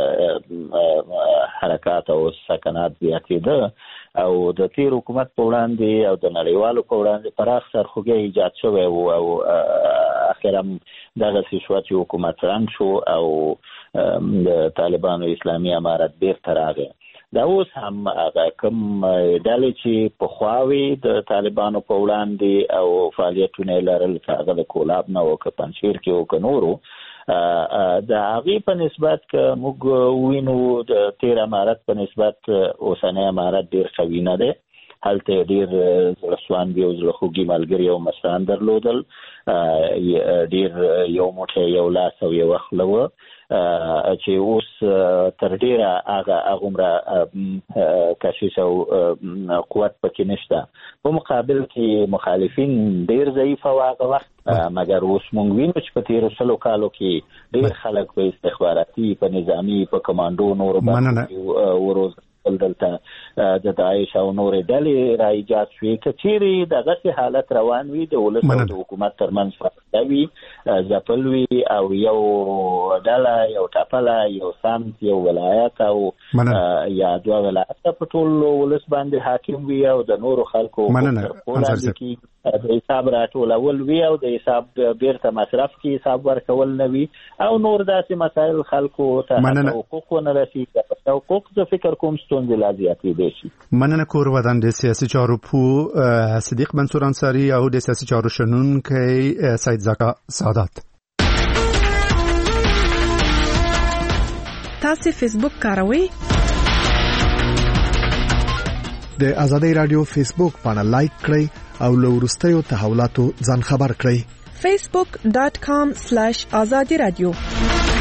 حرکات او سکنات زیاتېده او د تیر حکومت په وړاندې او د نړیوالو په وړاندې پراخ سرخوږی ایجاد شوی و او اخر هم دغسې شوه چې حکومت رنګ شو او د طالبانو اسلامي امارت بیرته راغی دا اوس هم هغه کوم ډلې چې پخوا وي د طالبانو په وړاندې او فعالیتونه یې لرل هغه د کولاب نه و که پنجشیر کې و که نورو د هغې په نسبت که موږ وینو د تیر امارت په نسبت اوسنی امارت ډېر قوي نه دی هلته ډېر زړهسواندي او زړهخوږي ملګري او مشران درلودل ډېر یو موټی یو لاس او یو خوله وه چې اوس تر ډیره هغه هغه کشش او قوت پکې نشته. په مقابل کې مخالفین ډیر ضعیف او هغه وخت مګر اوس مونږ وینو چې په تیر سلو کالو کې ډیر خلک په استخباراتي په نظامی په کمانډو نور باندې وروز دلته د داعش او نور ډلې را ایجاد شوې کچېرې دغه حالت روان وي د ولس او د حکومت ترمنځ فرق وي ځپل وي او یو ډله یو ټاپله یو سمت یو ولایت او یا دوه ولایت په ټول ولس باندې حاکم وي او د نورو خلکو د حساب راټولول وي او د حساب بیرته مصرف کې حساب ورکول نه وي او نور داسې مسایل خلکو ته حقوق نه رسیږي. حقوق د فکر کوم ستونزې لا زیاتې دي شي. مننه کور ودان د سیاسي چارو په صدیق منصور انصاری او د سیاسي چارو شنونکي سید زکا سعادت. تاسو فیسبوک کاروئ؟ د ازادي رادیو فیسبوک باندې لایک کړئ او له وروستیو تحولاتو ځان خبر کړئ. facebook dot com slash azadi radio